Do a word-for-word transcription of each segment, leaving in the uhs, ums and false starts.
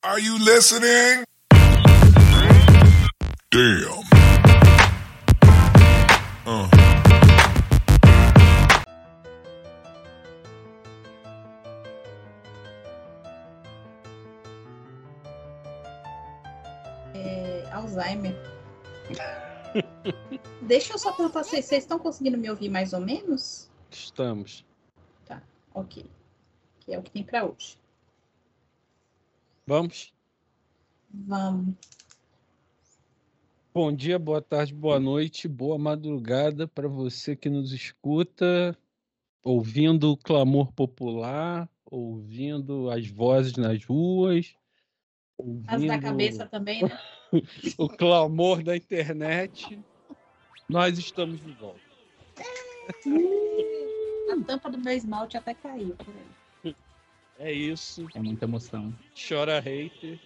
Are you listening? Damn. Uh. É, Alzheimer. Deixa eu só perguntar, vocês vocês estão conseguindo me ouvir mais ou menos? Estamos. Tá, ok. Que é o que tem pra hoje. Vamos? Vamos. Bom dia, boa tarde, boa noite, boa madrugada para você que nos escuta, ouvindo o clamor popular, ouvindo as vozes nas ruas, As da ouvindo cabeça também, né? o clamor da internet. Nós estamos de volta. A tampa do meu esmalte até caiu. Peraí. É isso. É muita emoção. Chora hater.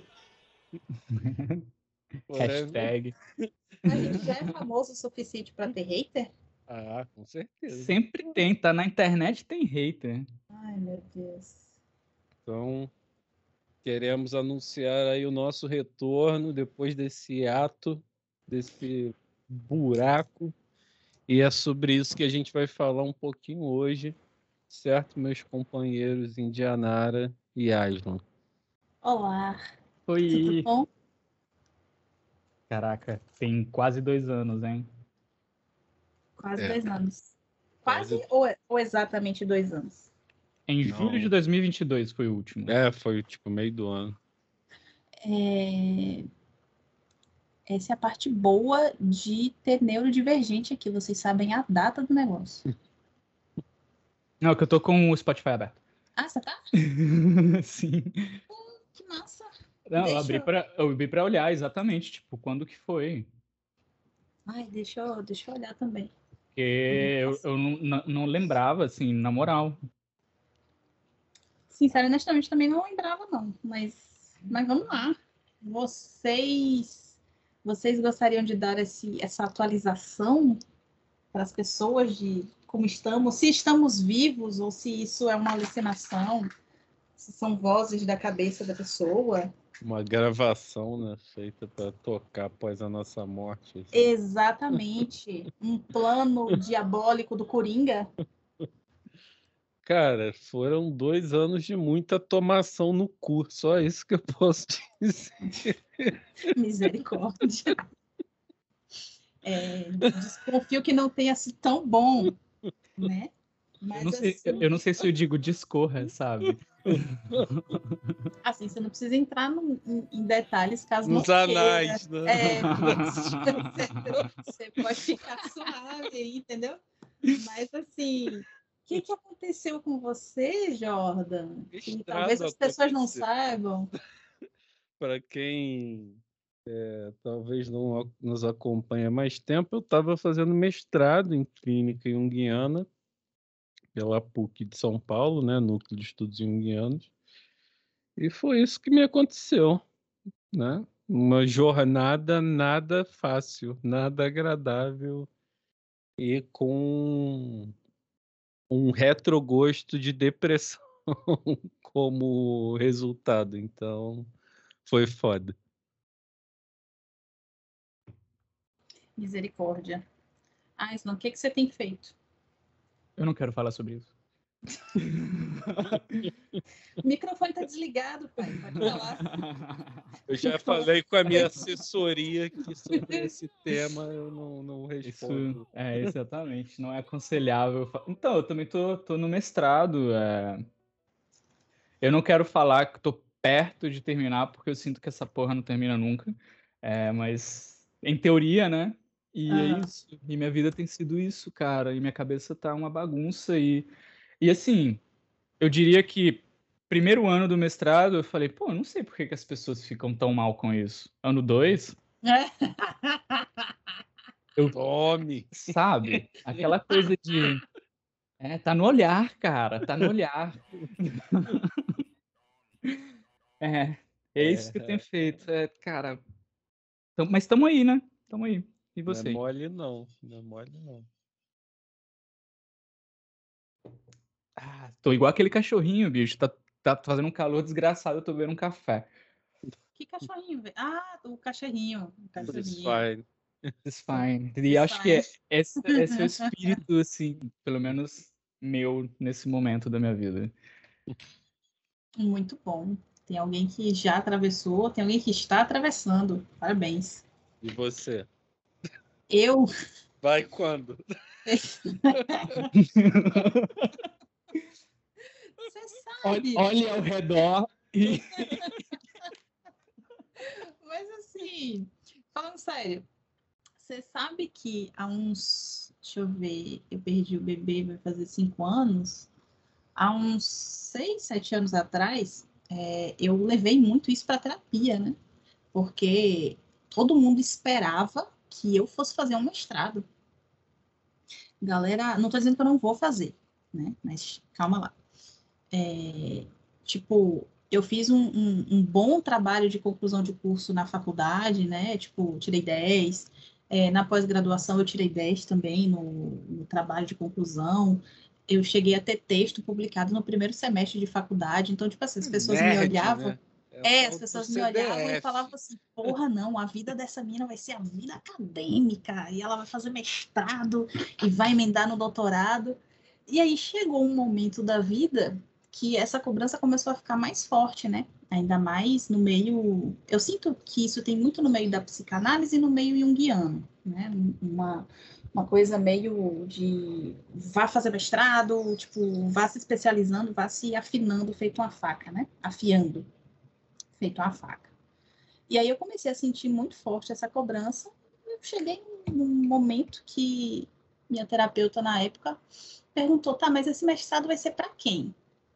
Hashtag. A gente já é famoso o suficiente pra ter hater? Ah, com certeza. Sempre tem, tá na internet, tem hater. Ai, meu Deus. Então, queremos anunciar aí o nosso retorno depois desse ato, desse buraco. E é sobre isso que a gente vai falar um pouquinho hoje, certo, meus companheiros Indianara e Aslan? Olá. Oi. Tudo bom? Caraca, tem quase dois anos, hein? Quase É. dois anos. Quase, Quase. Ou, ou exatamente dois anos? Em Não. julho de dois mil e vinte e dois foi o último. É, foi tipo meio do ano. É... Essa é a parte boa de ter neurodivergente aqui. Vocês sabem a data do negócio. Não, que eu tô com o Spotify aberto. Ah, você tá? Sim. Que massa. Não, Deixa eu abri eu- pra, eu abri pra olhar exatamente, tipo, quando que foi. Ai, deixa eu, deixa eu olhar também. Porque eu, eu não, não- não lembrava, assim, na moral. Sincero, honestamente, também não lembrava, não. Mas, mas vamos lá. Vocês, vocês gostariam de dar esse, essa atualização para as pessoas de como estamos, se estamos vivos ou se isso é uma alucinação, se são vozes da cabeça da pessoa? Uma gravação, né, feita para tocar após a nossa morte. assim. Exatamente. Um plano diabólico do Coringa? Cara, foram dois anos de muita tomação no cu, só isso que eu posso dizer. Misericórdia. É, desconfio que não tenha sido tão bom, né? Mas Eu não, sei, assim, eu, eu não sei se eu digo discorra, sabe? assim, você não precisa entrar no- em, em detalhes caso não Nos queira. anais, né? É, você pode ficar suave aí, entendeu? Mas assim, o que, que aconteceu com você, Jordan? Que Estrado talvez as pessoas não aconteceu. saibam. Para quem é, talvez não a- nos acompanha há mais tempo, eu estava fazendo mestrado em clínica junguiana pela PUC de São Paulo, né, Núcleo de Estudos Junguianos, e foi isso que me aconteceu, né? Uma jornada nada fácil, nada agradável e com um retrogosto de depressão como resultado. Então, foi foda. Misericórdia. Aislan, o que, que você tem feito? Eu não quero falar sobre isso. O microfone tá desligado, pai. Pode falar. Eu já falei com a minha assessoria que sobre esse tema eu não, não Isso respondo. é exatamente, não é aconselhável. fa- Então, eu também tô, tô no mestrado. é. Eu não quero falar que tô perto de terminar, porque eu sinto que essa porra não termina nunca. É, mas, em teoria, né? E é Aham. isso. E minha vida tem sido isso, cara. E minha cabeça tá uma bagunça. E, e assim, eu diria que primeiro ano do mestrado, eu falei, pô, eu não sei por que que as pessoas ficam tão mal com isso. Ano dois, Tome! sabe? Aquela coisa de. É, tá no olhar, cara, tá no olhar. É, é isso que eu tenho feito. É, cara. Tam- mas tamo aí, né? Tamo aí. E Não é você? mole não, não é mole não. Ah, tô igual aquele cachorrinho, bicho. Tá, tá fazendo um calor desgraçado, eu tô bebendo um café. Que cachorrinho, velho? Ah, o cachorrinho. O It's cachorrinho. fine. It's fine. E It's acho que é, fine. esse, esse é o espírito, assim, pelo menos meu, nesse momento da minha vida. Muito bom. Tem alguém que já atravessou, tem alguém que está atravessando. Parabéns. E você? Eu. Vai quando? Você Olhe, sabe. olhe ao redor e. Mas assim, falando sério, você sabe que há uns. Deixa eu ver, eu perdi o bebê, vai fazer cinco anos. Há uns seis, sete anos atrás, é, eu levei muito isso para terapia, né? Porque todo mundo esperava que eu fosse fazer um mestrado. Galera, não estou dizendo que eu não vou fazer, né? Mas calma lá. É, tipo, eu fiz um, um, um bom trabalho de conclusão de curso na faculdade, né? Tipo, tirei dez. É, na pós-graduação eu tirei dez também no, no trabalho de conclusão. Eu cheguei a ter texto publicado no primeiro semestre de faculdade. Então, tipo assim, as pessoas me Nerd, olhavam. né? É, É, tal as do pessoas me olhavam e C D F. falavam assim, porra, não, a vida dessa menina vai ser a vida acadêmica, e ela vai fazer mestrado e vai emendar no doutorado. E aí chegou um momento da vida que essa cobrança começou a ficar mais forte, né? Ainda mais no meio. Eu sinto que isso tem muito no meio da psicanálise e no meio junguiano, né? Uma, uma coisa meio de vá fazer mestrado, tipo, vá se especializando, vá se afinando, feito uma faca, né? Afiando, feito uma faca. E aí eu comecei a sentir muito forte essa cobrança. Eu cheguei num momento que minha terapeuta na época perguntou, tá, mas esse mestrado vai ser para quem?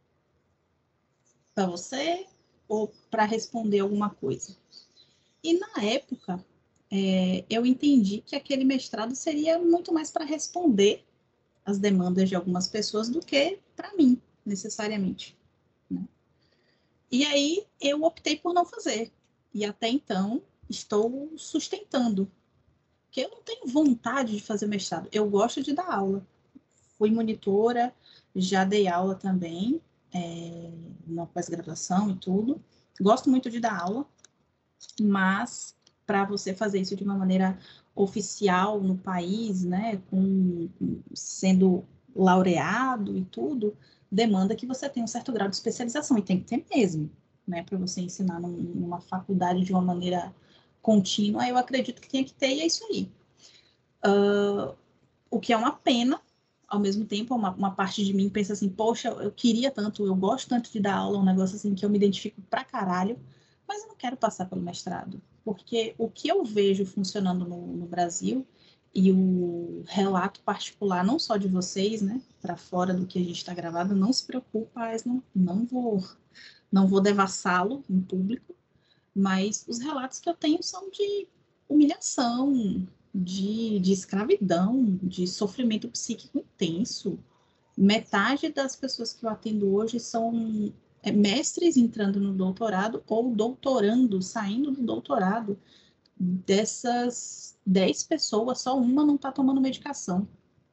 Para você ou para responder alguma coisa? E na época, é, eu entendi que aquele mestrado seria muito mais para responder as demandas de algumas pessoas do que para mim, necessariamente. Né? E aí eu optei por não fazer. E até então estou sustentando. Porque eu não tenho vontade de fazer mestrado. Eu gosto de dar aula. Fui monitora, já dei aula também, é, na pós-graduação e tudo. Gosto muito de dar aula, mas para você fazer isso de uma maneira oficial no país, né, com, sendo laureado e tudo, demanda que você tenha um certo grau de especialização, e tem que ter mesmo, né, para você ensinar num, numa faculdade de uma maneira contínua, eu acredito que tenha que ter, e é isso aí. Uh, o que é uma pena, ao mesmo tempo, uma, uma parte de mim pensa assim, poxa, eu queria tanto, eu gosto tanto de dar aula, um negócio assim que eu me identifico pra caralho, mas eu não quero passar pelo mestrado, porque o que eu vejo funcionando no, no Brasil e o relato particular, não só de vocês, né, para fora do que a gente está gravado, não se preocupa, não, não vou, não vou devassá-lo em público, mas os relatos que eu tenho são de humilhação, de, de escravidão, de sofrimento psíquico intenso. Metade das pessoas que eu atendo hoje são é, mestres entrando no doutorado ou doutorando, saindo do doutorado. Dessas dez pessoas, só uma não está tomando medicação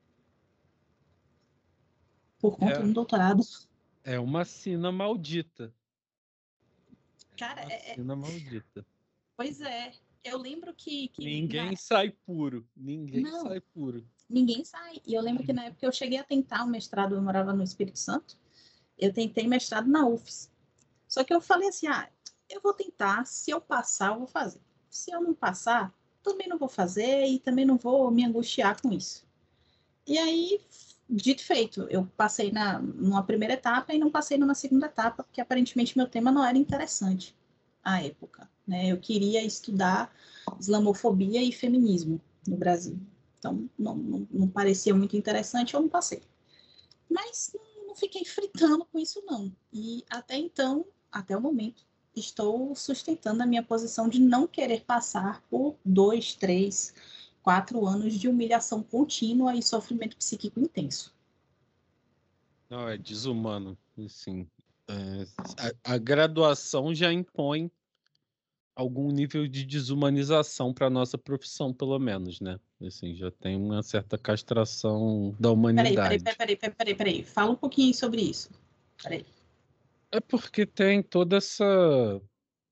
por conta do É, doutorado. é uma sina maldita. Cara, Uma é, é, sina maldita. pois é. Eu lembro que, que Ninguém na... sai puro. Ninguém não, sai puro. ninguém sai. E eu lembro que na época eu cheguei a tentar um mestrado, eu morava no Espírito Santo, eu tentei mestrado na U F S. Só que eu falei assim, ah, eu vou tentar, se eu passar, eu vou fazer. Se eu não passar, também não vou fazer e também não vou me angustiar com isso. E aí, dito e feito, eu passei na, numa primeira etapa e não passei numa segunda etapa, porque aparentemente meu tema não era interessante à época. Né? Eu queria estudar islamofobia e feminismo no Brasil. Então, não, não, não parecia muito interessante, eu não passei. Mas não fiquei fritando com isso, não. E até então, até o momento, estou sustentando a minha posição de não querer passar por dois, três, quatro anos de humilhação contínua e sofrimento psíquico intenso. Não, é desumano. Assim, é, a, a graduação já impõe algum nível de desumanização para a nossa profissão, pelo menos, né? Assim, já tem uma certa castração da Peraí, peraí, humanidade. peraí, peraí, peraí, peraí. Fala um pouquinho sobre isso. Peraí. É porque tem toda essa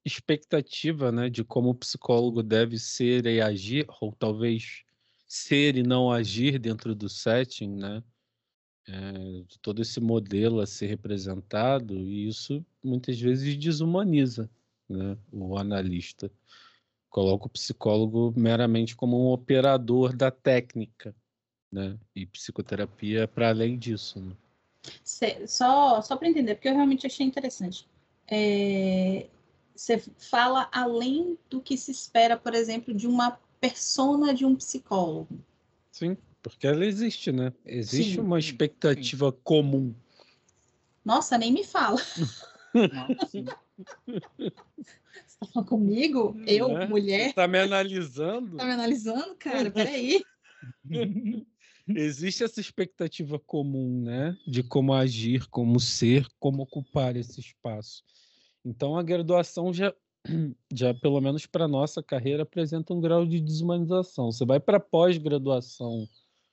expectativa, né, de como o psicólogo deve ser e agir, ou talvez ser e não agir dentro do setting, né? É, de todo esse modelo a ser representado, e isso muitas vezes desumaniza, né, o analista. Coloca o psicólogo meramente como um operador da técnica, né? E psicoterapia é para além disso, né? Cê- só só para entender, porque eu realmente achei interessante. É, você fala além do que se espera, por exemplo, de uma persona de um psicólogo. Sim, porque ela existe, né? Existe Sim. uma Sim, expectativa comum. Nossa, nem me fala. Não, sim. Você tá falando comigo? Eu, Né? Você mulher? está me analisando? Tá me analisando, cara? Peraí. Existe essa expectativa comum, né? De como agir, como ser, como ocupar esse espaço. Então, a graduação já, já pelo menos para a nossa carreira, apresenta um grau de desumanização. Você vai para pós-graduação,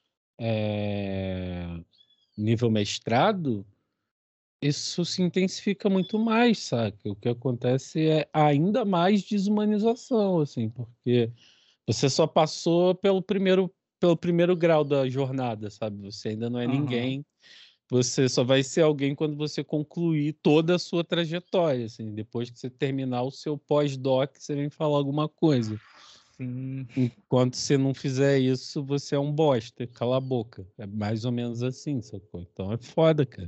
é, nível mestrado, isso se intensifica muito mais, saca? O que acontece é ainda mais desumanização, assim, porque você só passou pelo primeiro, pelo primeiro grau da jornada, sabe? Você ainda não é Aham. ninguém. Você só vai ser alguém quando você concluir toda a sua trajetória, assim. Depois que você terminar o seu pós-doc, você vem falar alguma coisa. Sim. Enquanto você não fizer isso, você é um bosta. Cala a boca. É mais ou menos assim, sacou? Então é foda, cara.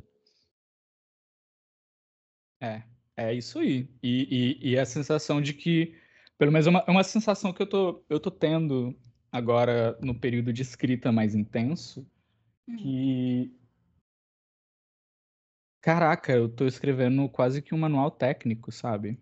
É, é isso aí. E, e, e a sensação de que, pelo menos é uma, é uma sensação que eu tô, eu tô tendo agora no período de escrita mais intenso, Hum. que, caraca, eu tô escrevendo quase que um manual técnico, sabe?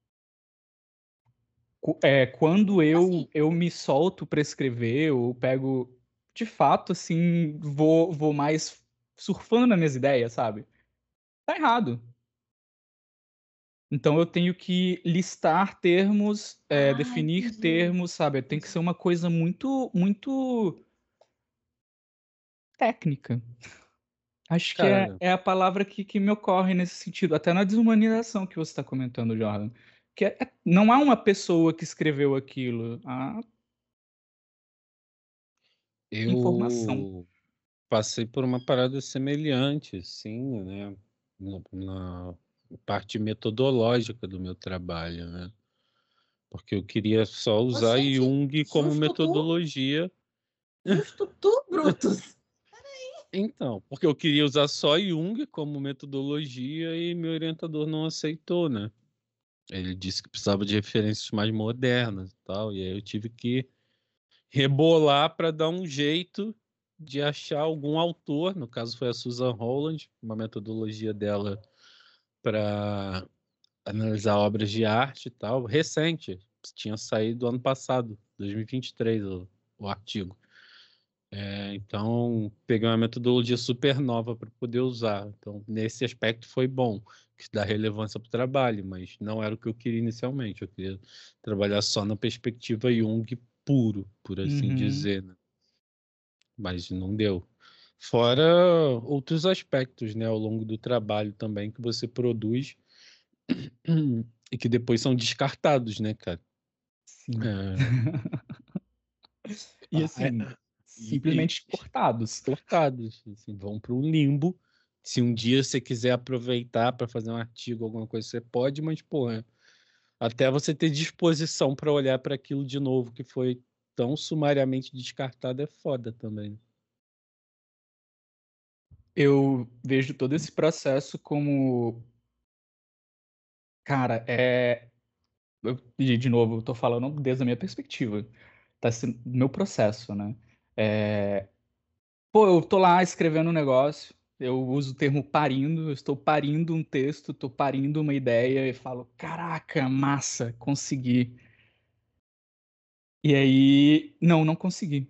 Cu- É, quando Assim, eu, eu me solto para escrever, eu pego, de fato, assim, vou, vou mais surfando nas minhas ideias, sabe? Tá errado. Então eu tenho que listar termos, é, ah, definir entendi. termos, sabe? Tem que ser uma coisa muito, muito técnica. Acho que é, Cara, é a palavra que, que me ocorre nesse sentido, até na desumanização que você está comentando, Jordan. Que é- é- não há uma pessoa que escreveu aquilo, há informação. eu passei por uma parada semelhante, sim, né? Na, na parte metodológica do meu trabalho, né? Porque eu queria só Ô, usar gente, Jung como justo tu, metodologia. justo tu, Brutus. Então, porque eu queria usar só Jung como metodologia e meu orientador não aceitou, né? Ele disse que precisava de referências mais modernas e tal, e aí eu tive que rebolar para dar um jeito de achar algum autor, no caso foi a Susan Holland, uma metodologia dela para analisar obras de arte e tal, recente, tinha saído ano passado, dois mil e vinte e três, o, o artigo. É, então, peguei uma metodologia super nova para poder usar. Então, nesse aspecto foi bom, que dá relevância para o trabalho, mas não era o que eu queria inicialmente. Eu queria trabalhar só na perspectiva Jung puro, por assim Uhum. dizer, né? Mas não deu. Fora outros aspectos, né, ao longo do trabalho também que você produz e que depois são descartados, né, cara? Sim. É, E ah, é, assim, e, e simplesmente cortados. cortados, assim, vão para um limbo. Se um dia você quiser aproveitar para fazer um artigo, alguma coisa, você pode, mas, porra, até você ter disposição para olhar para aquilo de novo que foi tão sumariamente descartado é foda também. Eu vejo todo esse processo como, cara, é. Eu, de de novo, eu tô falando desde a minha perspectiva. Tá sendo meu processo, né? É, pô, eu tô lá escrevendo um negócio, eu uso o termo parindo, eu estou parindo um texto, estou parindo uma ideia e falo, caraca, massa, consegui. E aí, não, não consegui.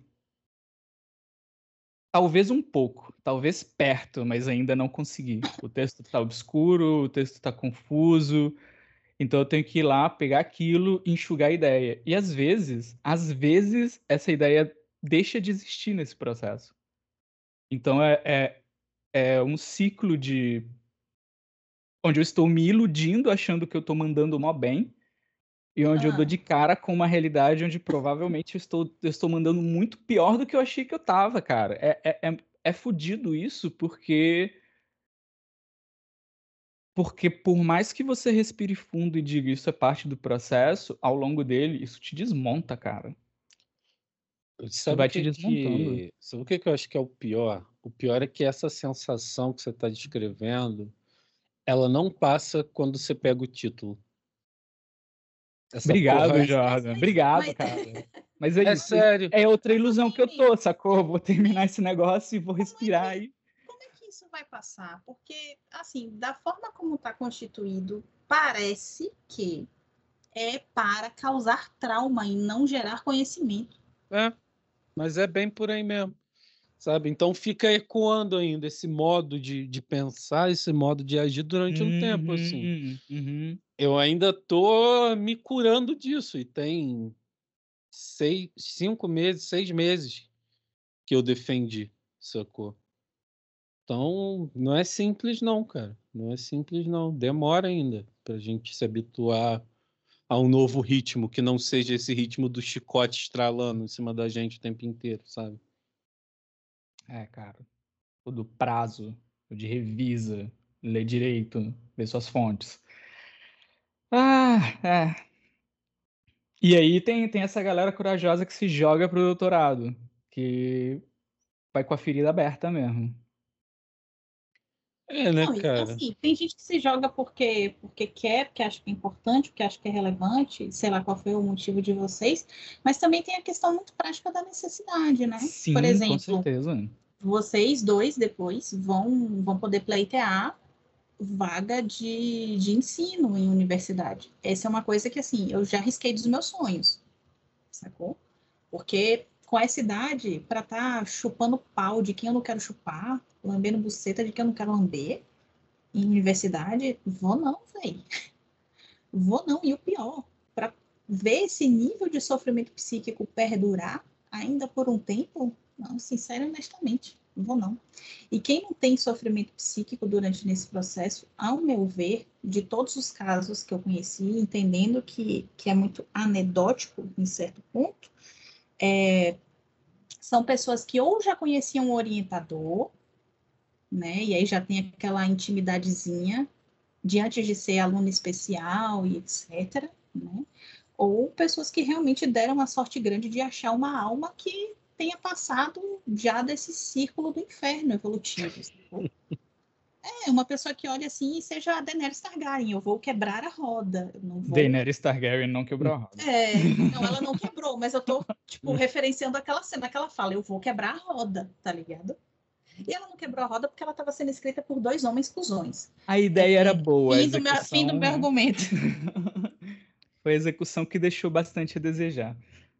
Talvez um pouco, talvez perto, mas ainda não consegui. O texto tá obscuro, o texto tá confuso, então eu tenho que ir lá, pegar aquilo e enxugar a ideia. E às vezes, às vezes, essa ideia deixa de existir nesse processo. Então é, é, é um ciclo de onde eu estou me iludindo, achando que eu estou mandando mó bem, e onde eu dou Ah, de cara com uma realidade onde provavelmente eu estou, eu estou mandando muito pior do que eu achei que eu tava, cara. É, é, é, é fudido isso, porque, porque por mais que você respire fundo e diga isso é parte do processo, ao longo dele, isso te desmonta, cara. Isso Sabe o vai te que desmontando. que, sabe o que que eu acho que é o pior? O pior é que essa sensação que você está descrevendo, ela não passa quando você pega o título. Essa Obrigado, porra mas, mas, Jordan. mas, Obrigado, mas, cara. Mas é é isso. sério. É outra mas ilusão que eu Lamine, tô, sacou? Vou terminar esse negócio e vou como é respirar que, aí. como é que isso vai passar? Porque, assim, da forma como está constituído, parece que é para causar trauma e não gerar conhecimento. É, mas é bem por aí mesmo, sabe? Então fica ecoando ainda esse modo de, de pensar, esse modo de agir durante um tempo, assim. Uhum, uhum. Eu ainda tô me curando disso e tem seis, cinco meses, seis meses que eu defendi, sacou? Então, não é simples não, cara. Não é simples não. Demora ainda pra gente se habituar a um novo ritmo que não seja esse ritmo do chicote estralando em cima da gente o tempo inteiro, sabe? É, cara. O do prazo, o de revisa, lê direito, vê suas fontes. Ah, é. E aí tem, tem essa galera corajosa que se joga pro doutorado, que vai com a ferida aberta mesmo. É, né, Não, e, cara? assim, tem gente que se joga porque, porque quer, porque acha que é importante, porque acha que é relevante, sei lá qual foi o motivo de vocês, mas também tem a questão muito prática da necessidade, né? Por Sim, com exemplo, certeza. vocês dois depois vão, vão poder pleitear vaga de, de ensino em universidade. Essa é uma coisa que, assim, eu já risquei dos meus sonhos, sacou? Porque com essa idade, para estar tá chupando pau de quem eu não quero chupar, lambendo buceta de quem eu não quero lamber, em universidade, vou não, velho. Vou não. E o pior, para ver esse nível de sofrimento psíquico perdurar ainda por um tempo, não, sincero e honestamente, vou não. E quem não tem sofrimento psíquico durante nesse processo, ao meu ver, de todos os casos que eu conheci, entendendo que, que é muito anedótico em certo ponto, é, são pessoas que ou já conheciam o orientador, né, e aí já tem aquela intimidadezinha, de antes de ser aluno especial e etcétera, né? Ou pessoas que realmente deram uma sorte grande de achar uma alma que tenha passado já desse círculo do inferno evolutivo. Sacou? É uma pessoa que olha assim e seja a Daenerys Targaryen, eu vou quebrar a roda, eu não vou. Daenerys Targaryen não quebrou a roda. É, não, ela não quebrou, mas eu tô, tipo, referenciando aquela cena que ela fala, eu vou quebrar a roda, tá ligado? E ela não quebrou a roda porque ela estava sendo escrita por dois homens cuzões. A ideia era É, boa, a fim do meu, fim do execução, meu né? argumento. Foi a execução que deixou bastante a desejar.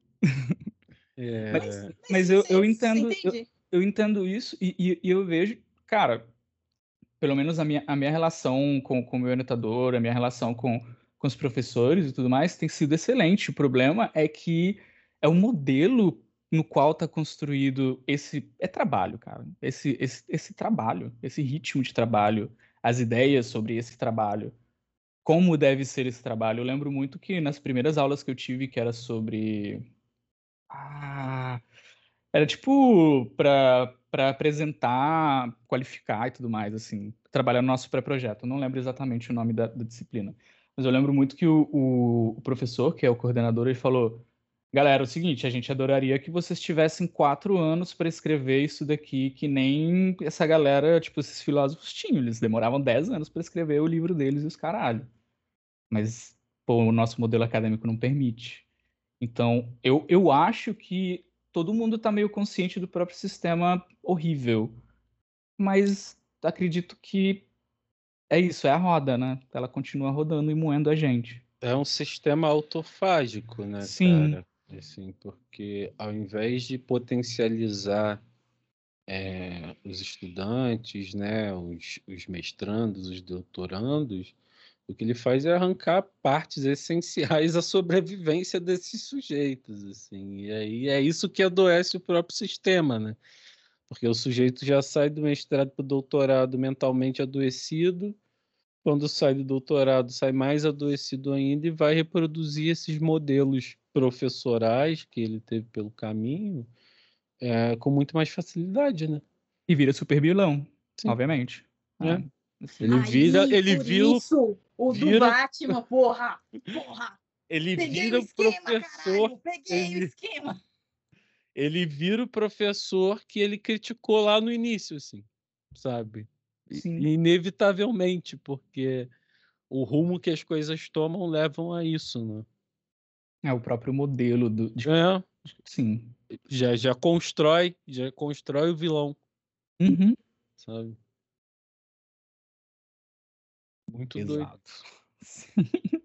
Mas, É, mas Mas eu, eu você entendo, eu, entende? eu entendo isso e, e- e eu vejo, cara, pelo menos a minha, a minha relação com, com o meu orientador, a minha relação com, com os professores e tudo mais tem sido excelente. O problema é que é o modelo no qual está construído esse é trabalho, cara. Esse, esse, esse trabalho, esse ritmo de trabalho, as ideias sobre esse trabalho, como deve ser esse trabalho. Eu lembro muito que nas primeiras aulas que eu tive, que era sobre. Ah, era tipo para para apresentar, qualificar e tudo mais, assim, trabalhar no nosso pré-projeto. Eu não lembro exatamente o nome da, da disciplina, mas eu lembro muito que o, o, o professor, que é o coordenador, ele falou: Galera, é o seguinte, a gente adoraria que vocês tivessem quatro anos para escrever isso daqui, que nem essa galera, tipo, esses filósofos tinham. Eles demoravam dez anos para escrever o livro deles e os caralho. Mas, pô, o nosso modelo acadêmico não permite. Então, eu, eu acho que todo mundo está meio consciente do próprio sistema horrível, mas acredito que é isso, é a roda, né? Ela continua rodando e moendo a gente. é um sistema autofágico, né, Sim, cara? Assim, porque ao invés de potencializar é, os estudantes, né, os, os mestrandos, os doutorandos, o que ele faz é arrancar partes essenciais à sobrevivência desses sujeitos, assim. E aí é isso que adoece o próprio sistema, né? Porque o sujeito já sai do mestrado para o doutorado mentalmente adoecido, quando sai do doutorado, sai mais adoecido ainda e vai reproduzir esses modelos professorais que ele teve pelo caminho é, com muito mais facilidade, né? E vira super vilão, Sim. obviamente. É. Ah, assim, Ele Aí, vira, ele por vira, isso, o do vira- Batman, porra, porra, ele peguei vira o o esquema, professor, caralho, peguei o ele, esquema. ele vira o professor que ele criticou lá no início, assim, sabe? E- Sim. Inevitavelmente, porque o rumo que as coisas tomam levam a isso, né? É o próprio modelo do. de- É, Sim. já, já constrói, já constrói o vilão, Uhum. sabe? Muito doido. Exato.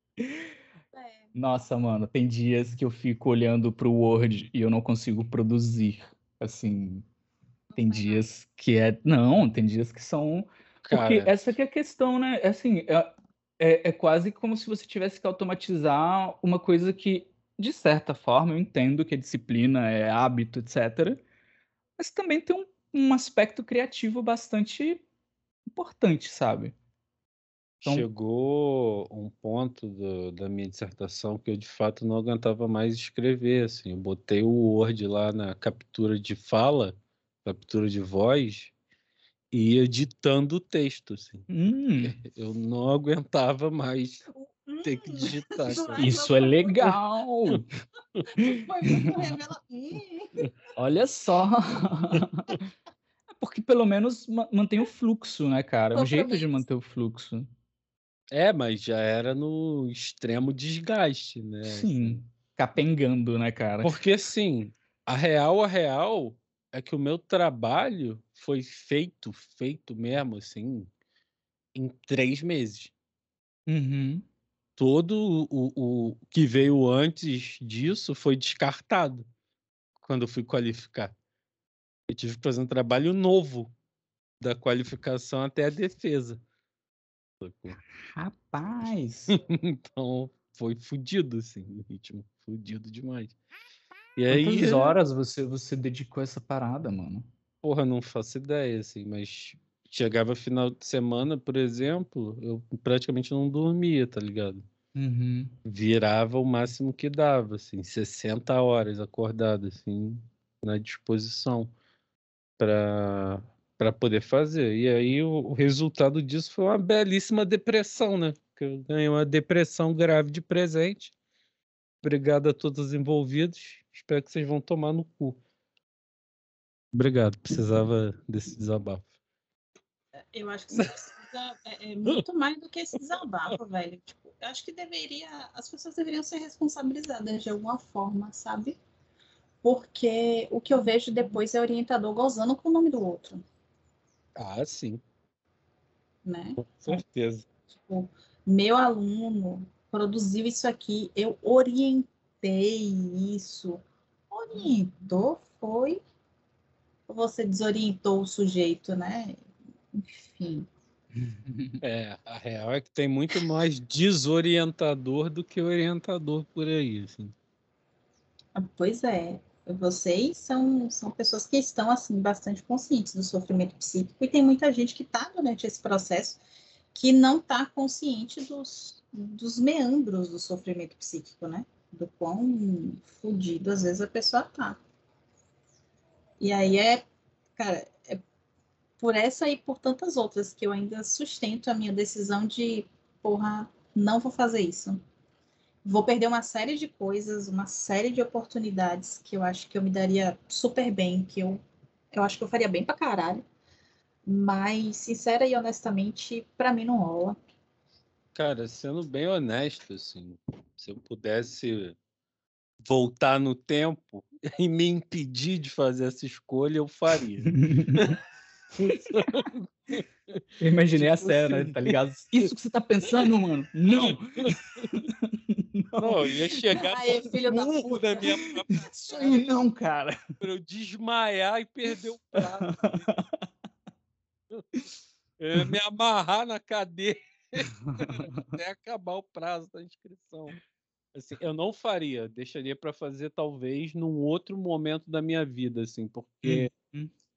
É, Nossa, mano, tem dias que eu fico olhando pro Word e eu não consigo produzir. Assim, tem não sai nada. dias que é. Não, tem dias que são. Porque Cara, essa que é a questão, né? Assim, é, é, é quase como se você tivesse que automatizar uma coisa que, de certa forma, eu entendo que é disciplina, é hábito, etcétera. Mas também tem um, um aspecto criativo bastante importante, sabe? Então, chegou um ponto do- da minha dissertação que eu de fato não aguentava mais escrever, assim. Eu botei o Word lá na captura de fala, captura de voz, e ia ditando o texto, assim. hum, Eu não aguentava mais Hum, ter que digitar, isso cara. é- isso é foi muito- legal! Foi muito revela. Hum. Olha só! Porque pelo menos ma- mantém o fluxo, né, cara? É um jeito de Compromisso. manter o fluxo. É, mas já era no extremo desgaste, né? assim. Sim, capengando, né, cara? Porque, assim, a real, a real é que o meu trabalho foi feito, feito mesmo, assim, em três meses. Uhum. Todo o, o que veio antes disso foi descartado quando eu fui qualificar. Eu tive que fazer um trabalho novo, da qualificação até a defesa. Sacou? Rapaz! Então, foi fudido, assim, o ritmo. Fudido demais. E aí, Quantas horas você, você dedicou a essa parada, mano? porra, não faço ideia, assim, mas chegava final de semana, por exemplo, eu praticamente não dormia, tá ligado? Uhum. Virava o máximo que dava, assim, sessenta horas acordado, assim, na disposição para para poder fazer. E aí o, o resultado disso foi uma belíssima depressão, né? Porque eu ganhei uma depressão grave de presente. Obrigado a todos os envolvidos. Espero que vocês vão tomar no cu. Obrigado, precisava desse desabafo. Eu acho que você precisa é, é muito mais do que esse desabafo, velho. Tipo, eu acho que deveria, as pessoas deveriam ser responsabilizadas de alguma forma, sabe? Porque o que eu vejo depois é orientador gozando com o nome do outro, Ah, sim, né? com Então, certeza. tipo, meu aluno produziu isso aqui, eu orientei isso. Orientou foi ou você desorientou o sujeito, né? Enfim. É, a real é que tem muito mais desorientador do que orientador por aí, assim. Pois é, vocês são, são pessoas que estão assim bastante conscientes do sofrimento psíquico e tem muita gente que está durante esse processo que não está consciente dos, dos meandros do sofrimento psíquico, né? Do quão fodido às vezes a pessoa tá. E aí é, cara, é por essa e por tantas outras que eu ainda sustento a minha decisão de, porra, não vou fazer isso. Vou perder uma série de coisas, uma série de oportunidades que eu acho que eu me daria super bem, que eu, eu acho que eu faria bem pra caralho. Mas, sincera e honestamente, pra mim não rola. Cara, sendo bem honesto, assim, se eu pudesse voltar no tempo e me impedir de fazer essa escolha, eu faria. Eu imaginei a Tipo cena, assim, tá ligado? Isso que você tá pensando, mano? Não! não, eu ia chegar Ai, com filho da um burro puta. na minha própria Isso cara aí não, cara! pra eu desmaiar e perder o prazo. Eu ia me amarrar na cadeira até acabar o prazo da inscrição. Assim, eu não faria, deixaria para fazer talvez num outro momento da minha vida, assim, porque Hum, hum.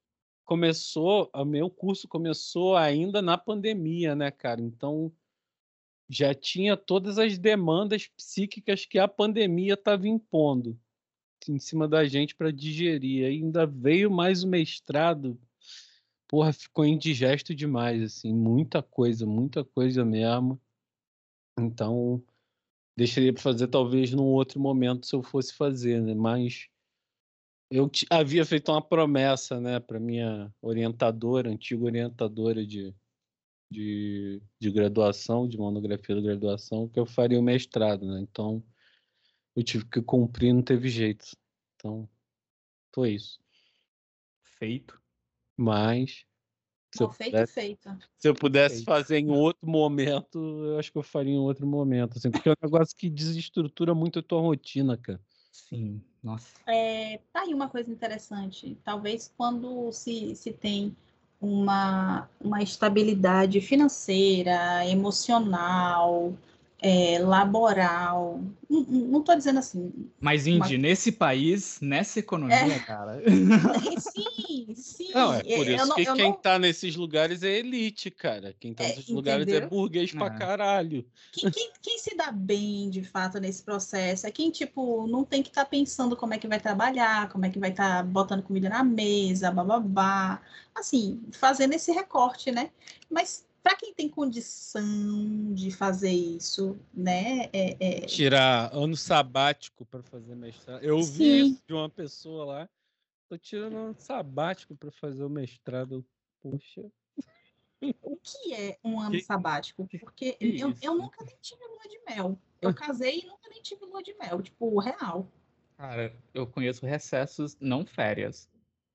começou, o meu curso começou ainda na pandemia, né, cara? Então, já tinha todas as demandas psíquicas que a pandemia estava impondo em cima da gente para digerir. Ainda veio mais o mestrado, porra, ficou indigesto demais, assim, muita coisa, muita coisa mesmo. Então, deixaria para fazer talvez num outro momento se eu fosse fazer, né? Mas eu t- havia feito uma promessa, né, para minha orientadora, antiga orientadora de, de, de graduação, de monografia de graduação, que eu faria o mestrado, né? Então, eu tive que cumprir, não teve jeito. Então, foi isso. Feito. Mas, se eu Mal feito, pudesse, feito. se eu pudesse Feito. fazer em outro momento, eu acho que eu faria em outro momento, assim, porque é um negócio que desestrutura muito a tua rotina, cara. Sim, nossa. É, tá aí uma coisa interessante. Talvez quando se, se tem uma, uma estabilidade financeira, emocional, é, laboral. Não, não estou dizendo assim. Mas, Uma, Indy, nesse país, nessa economia, é, cara. sim, sim. Não, é por Eu isso não, que eu quem não tá nesses lugares é elite, cara. Quem tá é, nesses lugares é entendeu? burguês pra É. caralho. Quem, quem, quem se dá bem, de fato, nesse processo é quem, tipo, não tem que estar pensando como é que vai trabalhar, como é que vai estar botando comida na mesa, bababá. Assim, fazendo esse recorte, né? Mas para quem tem condição de fazer isso, né? É, é, Tirar ano sabático pra fazer mestrado. Eu ouvi sim, isso de uma pessoa lá. Tô tirando ano sabático pra fazer o mestrado. Poxa, o que é um ano que, sabático? que, Porque que eu, eu isso? nunca nem tive lua de mel. Eu casei e nunca nem tive lua de mel, tipo, real. Cara, eu conheço recessos, não férias.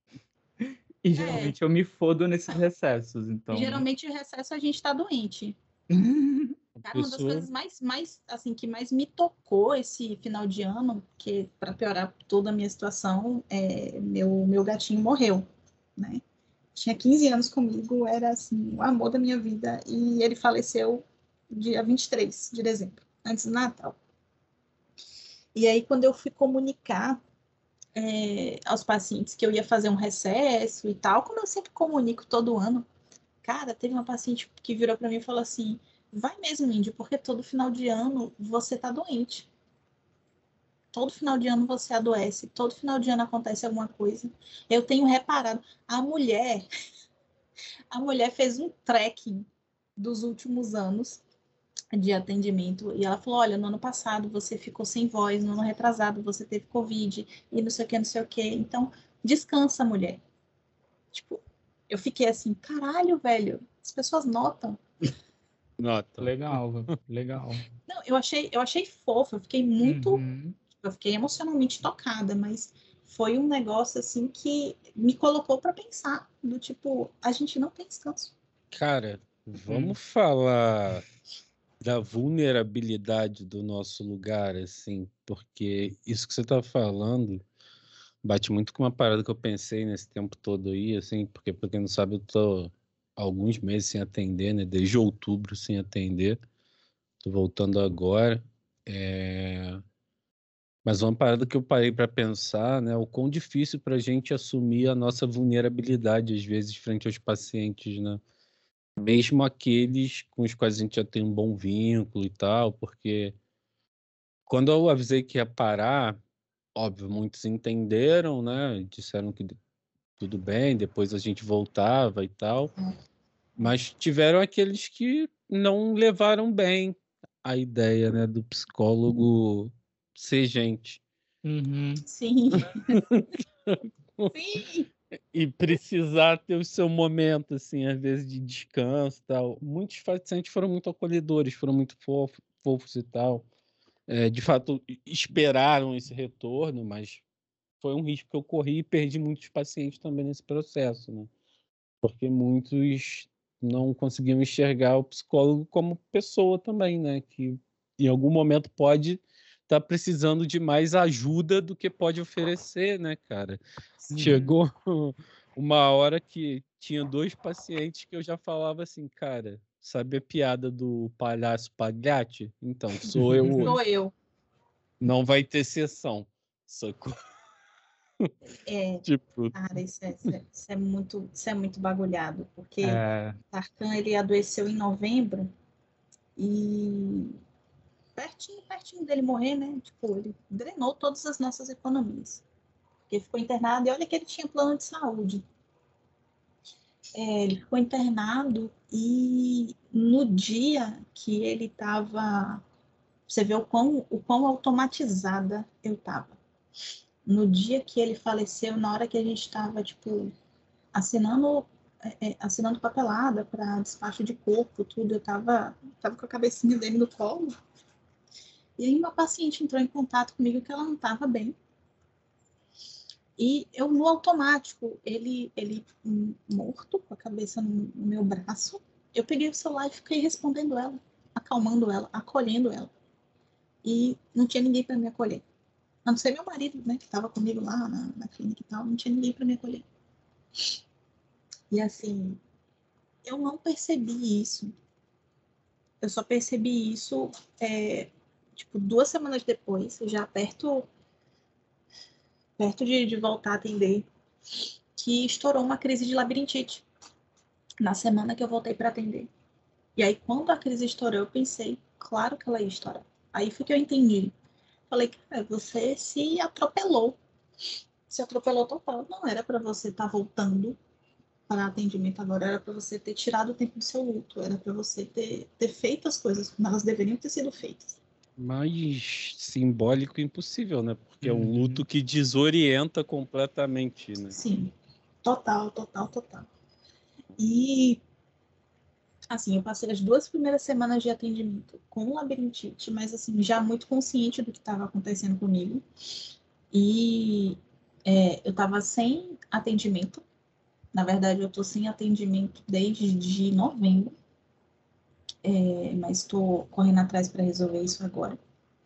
E É, geralmente eu me fodo nesses recessos, então. geralmente o recesso a gente tá doente. A Cara, uma das pessoa. coisas mais, mais assim, que mais me tocou esse final de ano, que para piorar toda a minha situação, é, meu, meu gatinho morreu, né? Tinha quinze anos comigo, era assim, o amor da minha vida, e ele faleceu dia vinte e três de dezembro, antes do Natal. E aí, quando eu fui comunicar é, aos pacientes que eu ia fazer um recesso e tal, como eu sempre comunico todo ano, cara, teve uma paciente que virou para mim e falou assim: vai mesmo, Índio, porque todo final de ano você tá doente. Todo final de ano você adoece, todo final de ano acontece alguma coisa. Eu tenho reparado, a mulher, a mulher fez um tracking dos últimos anos de atendimento e ela falou: olha, no ano passado você ficou sem voz, no ano retrasado você teve Covid e não sei o que, não sei o que. Então, descansa, mulher. Tipo, eu fiquei assim, caralho, velho, as pessoas notam. Nota. Legal, legal. Não, eu achei, eu achei fofo, eu fiquei muito, Uhum. eu fiquei emocionalmente tocada, mas foi um negócio assim que me colocou para pensar, do tipo, a gente não tem descanso. Cara, Hum. vamos falar da vulnerabilidade do nosso lugar, assim, porque isso que você tá falando bate muito com uma parada que eu pensei nesse tempo todo aí, assim, porque pra quem não sabe, eu tô há alguns meses sem atender, né? Desde outubro sem atender. Tô voltando agora. É... Mas uma parada que eu parei para pensar, né? O quão difícil para a gente assumir a nossa vulnerabilidade, às vezes, frente aos pacientes, né? Mesmo aqueles com os quais a gente já tem um bom vínculo e tal, porque quando eu avisei que ia parar, óbvio, muitos entenderam, né? Disseram que tudo bem, depois a gente voltava e tal, mas tiveram aqueles que não levaram bem a ideia, né, do psicólogo ser gente. Uhum. Sim, sim. E precisar ter o seu momento, assim, às vezes de descanso e tal. Muitos pacientes foram muito acolhedores, foram muito fofos, fofos e tal. É, de fato, esperaram esse retorno, mas foi um risco que eu corri e perdi muitos pacientes também nesse processo, né? Porque muitos não conseguiam enxergar o psicólogo como pessoa também, né? Que em algum momento pode estar precisando de mais ajuda do que pode oferecer, né, cara? Sim. Chegou uma hora que tinha dois pacientes que eu já falava assim, cara, sabe a piada do palhaço Pagliatti? Então, sou eu Sou hoje. eu. Não vai ter sessão. Sacou? É, Tipo, cara, isso é, isso é, isso é muito, isso é muito bagulhado, porque É, Tarkan, ele adoeceu em novembro e pertinho, pertinho dele morrer, né? Tipo, ele drenou todas as nossas economias. Porque ficou internado e olha que ele tinha plano de saúde. É, ele ficou internado e no dia que ele estava, você vê o quão, o quão automatizada eu estava. No dia que ele faleceu, na hora que a gente estava, tipo, assinando, é, é, assinando papelada para despacho de corpo, tudo, eu estava tava com a cabecinha dele no colo. E aí uma paciente entrou em contato comigo que ela não estava bem. E eu, no automático, ele, ele hum, morto, com a cabeça no, no meu braço, eu peguei o celular e fiquei respondendo ela, acalmando ela, acolhendo ela. E não tinha ninguém para me acolher. A não ser meu marido, né, que estava comigo lá na, na clínica e tal, não tinha ninguém para me acolher. E assim, eu não percebi isso. Eu só percebi isso, é, tipo, duas semanas depois, já perto, perto de, de voltar a atender, que estourou uma crise de labirintite na semana que eu voltei para atender. E aí, quando a crise estourou, eu pensei, claro que ela ia estourar. Aí foi que eu entendi. Falei, cara, você se atropelou. Se atropelou total. Não era para você estar tá voltando para atendimento agora, era para você ter tirado o tempo do seu luto, era para você ter, ter feito as coisas como elas deveriam ter sido feitas. mais simbólico impossível, né? Porque é um uhum. luto que desorienta completamente, né? Sim, total, total, total. E assim, eu passei as duas primeiras semanas de atendimento com labirintite, mas assim, já muito consciente do que estava acontecendo comigo. E é, eu estava sem atendimento. Na verdade, eu estou sem atendimento desde novembro, é, mas estou correndo atrás para resolver isso agora.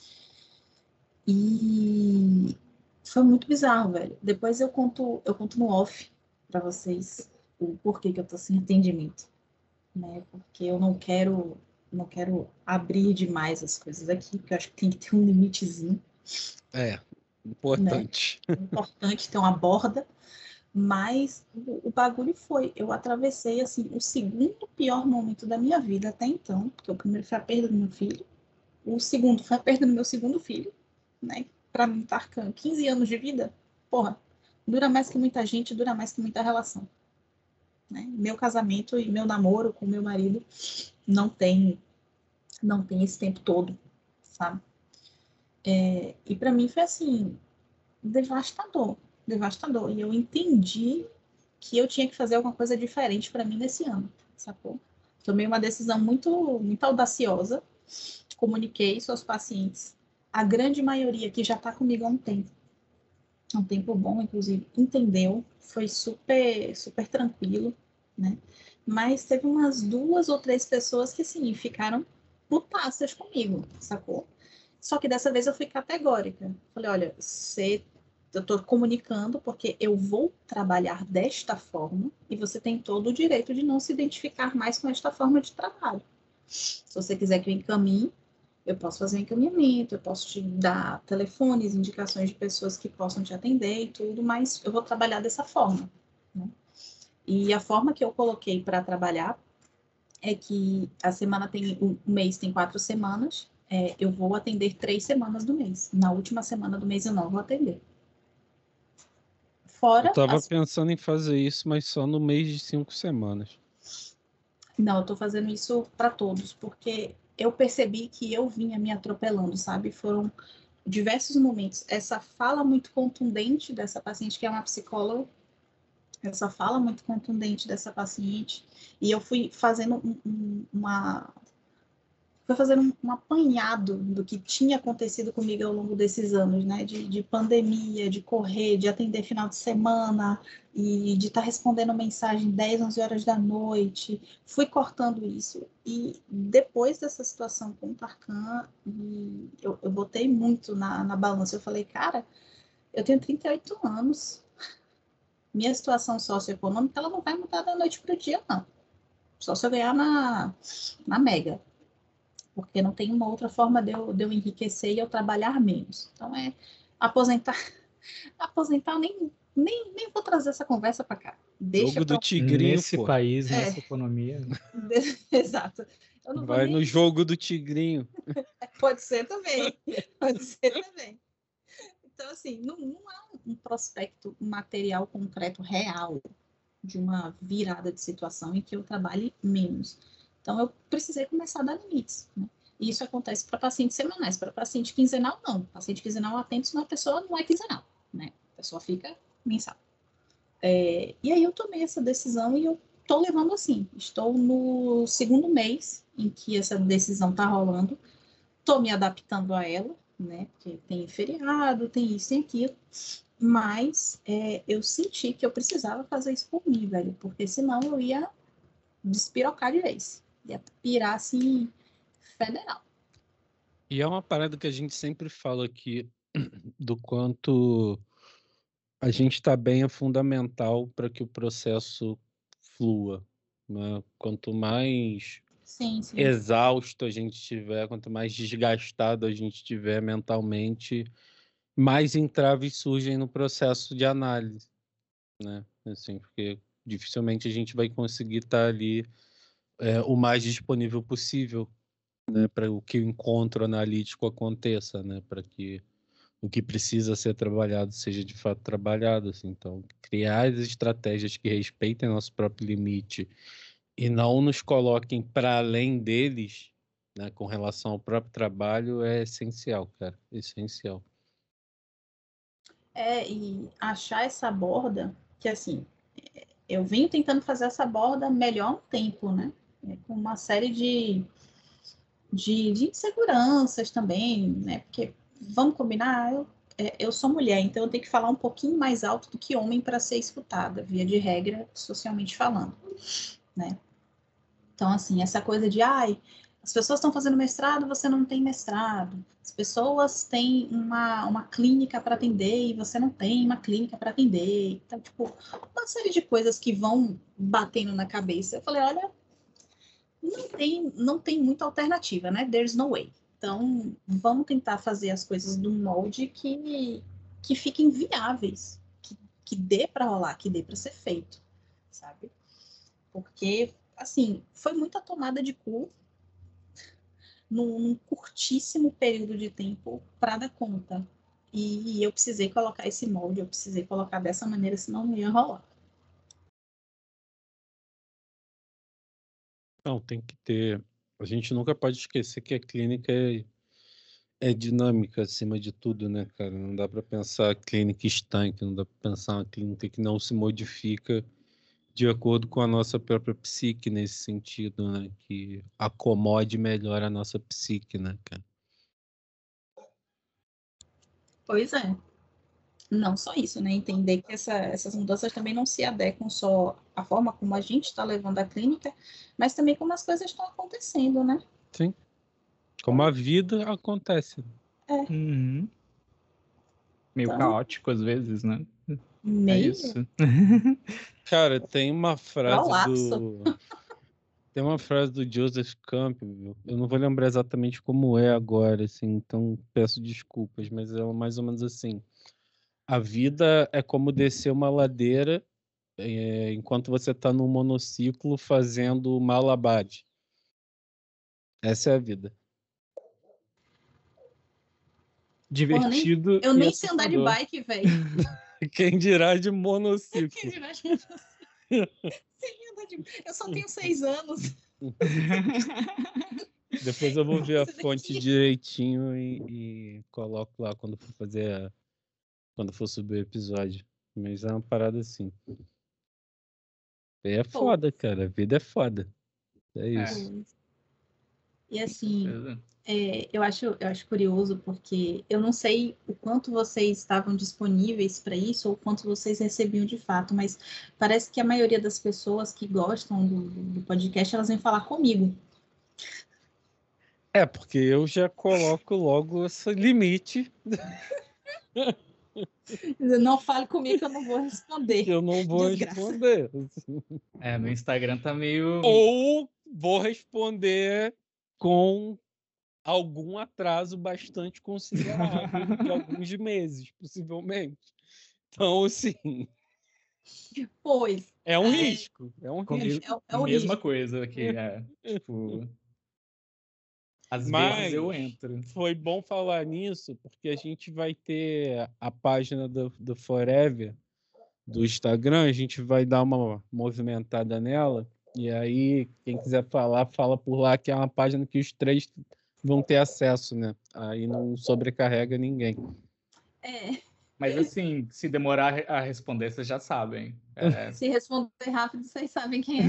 E foi muito bizarro, velho. Depois eu conto, eu conto no off para vocês o porquê que eu estou sem atendimento, né? Porque eu não quero, não quero abrir demais as coisas aqui, porque eu acho que tem que ter um limitezinho, É, né? importante. É importante ter uma borda. Mas o, o bagulho foi, eu atravessei assim o segundo pior momento da minha vida até então, porque o primeiro foi a perda do meu filho, o segundo foi a perda do meu segundo filho, né? Para mim, Tarkan, quinze anos de vida, porra, dura mais que muita gente, dura mais que muita relação, né? Meu casamento e meu namoro com meu marido não tem, não tem esse tempo todo, sabe? É, e para mim foi assim, devastador, devastador. E eu entendi que eu tinha que fazer alguma coisa diferente para mim nesse ano, sacou? Tomei uma decisão muito, muito audaciosa, comuniquei isso aos pacientes. A grande maioria que já está comigo há um tempo, há um tempo bom, inclusive, entendeu, foi super, super tranquilo, né? Mas teve umas duas ou três pessoas que, sim, ficaram putaças comigo, sacou? Só que dessa vez eu fui categórica. Falei, olha, você, eu estou comunicando porque eu vou trabalhar desta forma e você tem todo o direito de não se identificar mais com esta forma de trabalho. Se você quiser que eu encaminhe, eu posso fazer um encaminhamento, eu posso te dar telefones, indicações de pessoas que possam te atender e tudo, mas eu vou trabalhar dessa forma, né? E a forma que eu coloquei para trabalhar é que a semana tem, o mês tem quatro semanas, é, eu vou atender três semanas do mês. Na última semana do mês eu não vou atender. Eu Fora tava as... pensando em fazer isso, mas só no mês de cinco semanas. Não, eu tô fazendo isso para todos, porque eu percebi que eu vinha me atropelando, sabe? Foram diversos momentos. Essa fala muito contundente dessa paciente, que é uma psicóloga, essa fala muito contundente dessa paciente, e eu fui fazendo um, um, uma foi fazer um, um apanhado do que tinha acontecido comigo ao longo desses anos, né? De, de pandemia, de correr, de atender final de semana e de estar tá respondendo mensagem dez, onze horas da noite. Fui cortando isso. E depois dessa situação com o Tarkan, eu, eu botei muito na, na balança. Eu falei, cara, eu tenho trinta e oito anos. Minha situação socioeconômica ela não vai mudar da noite para o dia, não. Só se eu ganhar na, na Mega, porque não tem uma outra forma de eu, de eu enriquecer e eu trabalhar menos. Então, é aposentar, Aposentar, nem, nem, nem vou trazer essa conversa para cá. Deixa Jogo do pra... tigrinho, Nesse pô. país, É. nessa economia. Exato. Eu não vou Vai nem... no jogo do tigrinho. Pode ser também. Pode ser também. Então, assim, não, não há um prospecto material concreto real de uma virada de situação em que eu trabalhe menos. Então, eu precisei começar a dar limites, né? E isso acontece para pacientes semanais. Para paciente quinzenal, não. Paciente quinzenal atende se uma pessoa não é quinzenal, né? A pessoa fica mensal. É, e aí eu tomei essa decisão e eu estou levando assim. Estou no segundo mês em que essa decisão está rolando. Estou me adaptando a ela, né? Porque tem feriado, tem isso, tem aquilo. Mas é, eu senti que eu precisava fazer isso por mim, velho. Porque senão eu ia despirocar de vez. Ia pirar, assim, federal. E é uma parada que a gente sempre fala aqui do quanto a gente está bem é fundamental para que o processo flua, né? Quanto mais Sim, sim. exausto a gente estiver, quanto mais desgastado a gente estiver mentalmente, mais entraves surgem no processo de análise, né? Assim, porque dificilmente a gente vai conseguir estar ali é, o mais disponível possível, né, para o que o encontro analítico aconteça, né, para que o que precisa ser trabalhado seja de fato trabalhado, assim. Então, criar as estratégias que respeitem nosso próprio limite e não nos coloquem para além deles, né, com relação ao próprio trabalho, é essencial, cara, essencial. É, e achar essa borda, que assim, eu venho tentando fazer essa borda melhor há um tempo, né? É, com uma série de, de, de inseguranças também, né? Porque, vamos combinar, eu, é, eu sou mulher, então eu tenho que falar um pouquinho mais alto do que homem para ser escutada, via de regra, socialmente falando, né? Então, assim, essa coisa de, ai, as pessoas estão fazendo mestrado, você não tem mestrado. As pessoas têm uma, uma clínica para atender e você não tem uma clínica para atender. Então, tipo, uma série de coisas que vão batendo na cabeça. Eu falei, olha, não tem, não tem muita alternativa, né? There's no way. Então, vamos tentar fazer as coisas de um molde que, que fiquem viáveis, que, que dê para rolar, que dê para ser feito, sabe? Porque, assim, foi muita tomada de cu num, num curtíssimo período de tempo para dar conta. E eu precisei colocar esse molde, eu precisei colocar dessa maneira, senão não ia rolar. Não, tem que ter. A gente nunca pode esquecer que a clínica é, é dinâmica acima de tudo, né, cara? Não dá para pensar clínica estanque, não dá para pensar uma clínica que não se modifica de acordo com a nossa própria psique nesse sentido, né? Que acomode melhor a nossa psique, né, cara? Pois é. Não só isso, né? Entender que essa, essas mudanças também não se adequam só à forma como a gente está levando a clínica, mas também como as coisas estão acontecendo, né? Sim. Como a vida acontece. É. Uhum. Meio Então, caótico às vezes, né? É meio isso. Cara, tem uma frase prolapso. do. Tem uma frase do Joseph Campbell, eu não vou lembrar exatamente como é agora, assim, então peço desculpas, mas é mais ou menos assim. A vida é como descer uma ladeira é, enquanto você está num monociclo fazendo malabares. Essa é a vida. Porra, nem, Divertido eu e nem sei andar de assustador. bike, velho. Quem dirá de monociclo? Eu só tenho seis anos. Depois eu vou ver a Isso daqui. fonte direitinho e, e coloco lá quando for fazer a, quando for subir o episódio. Mas é uma parada assim. É foda, cara. A vida é foda. É isso. E assim, Beleza. é, eu, acho, eu acho curioso porque eu não sei o quanto vocês estavam disponíveis para isso ou o quanto vocês recebiam de fato, mas parece que a maioria das pessoas que gostam do, do podcast, elas vêm falar comigo. É, porque eu já coloco logo esse limite Não fale comigo que eu não vou responder. que eu não vou Desgraça. responder. É, meu Instagram tá meio. Ou vou responder com algum atraso bastante considerável de alguns meses, possivelmente. Então, assim, Pois, é um é, risco. É um Comigo, risco. é, é o mesma risco. coisa aqui, é. Tipo, às vezes eu Mas entro. foi bom falar nisso, porque a gente vai ter a página do, do Forever, do Instagram, a gente vai dar uma movimentada nela, e aí quem quiser falar, fala por lá, que é uma página que os três vão ter acesso, né? Aí não sobrecarrega ninguém. É, Mas assim, se demorar a responder, vocês já sabem. É. se responder rápido, vocês sabem quem é.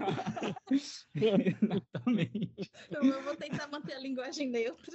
Exatamente. Eu, eu vou tentar manter a linguagem neutra.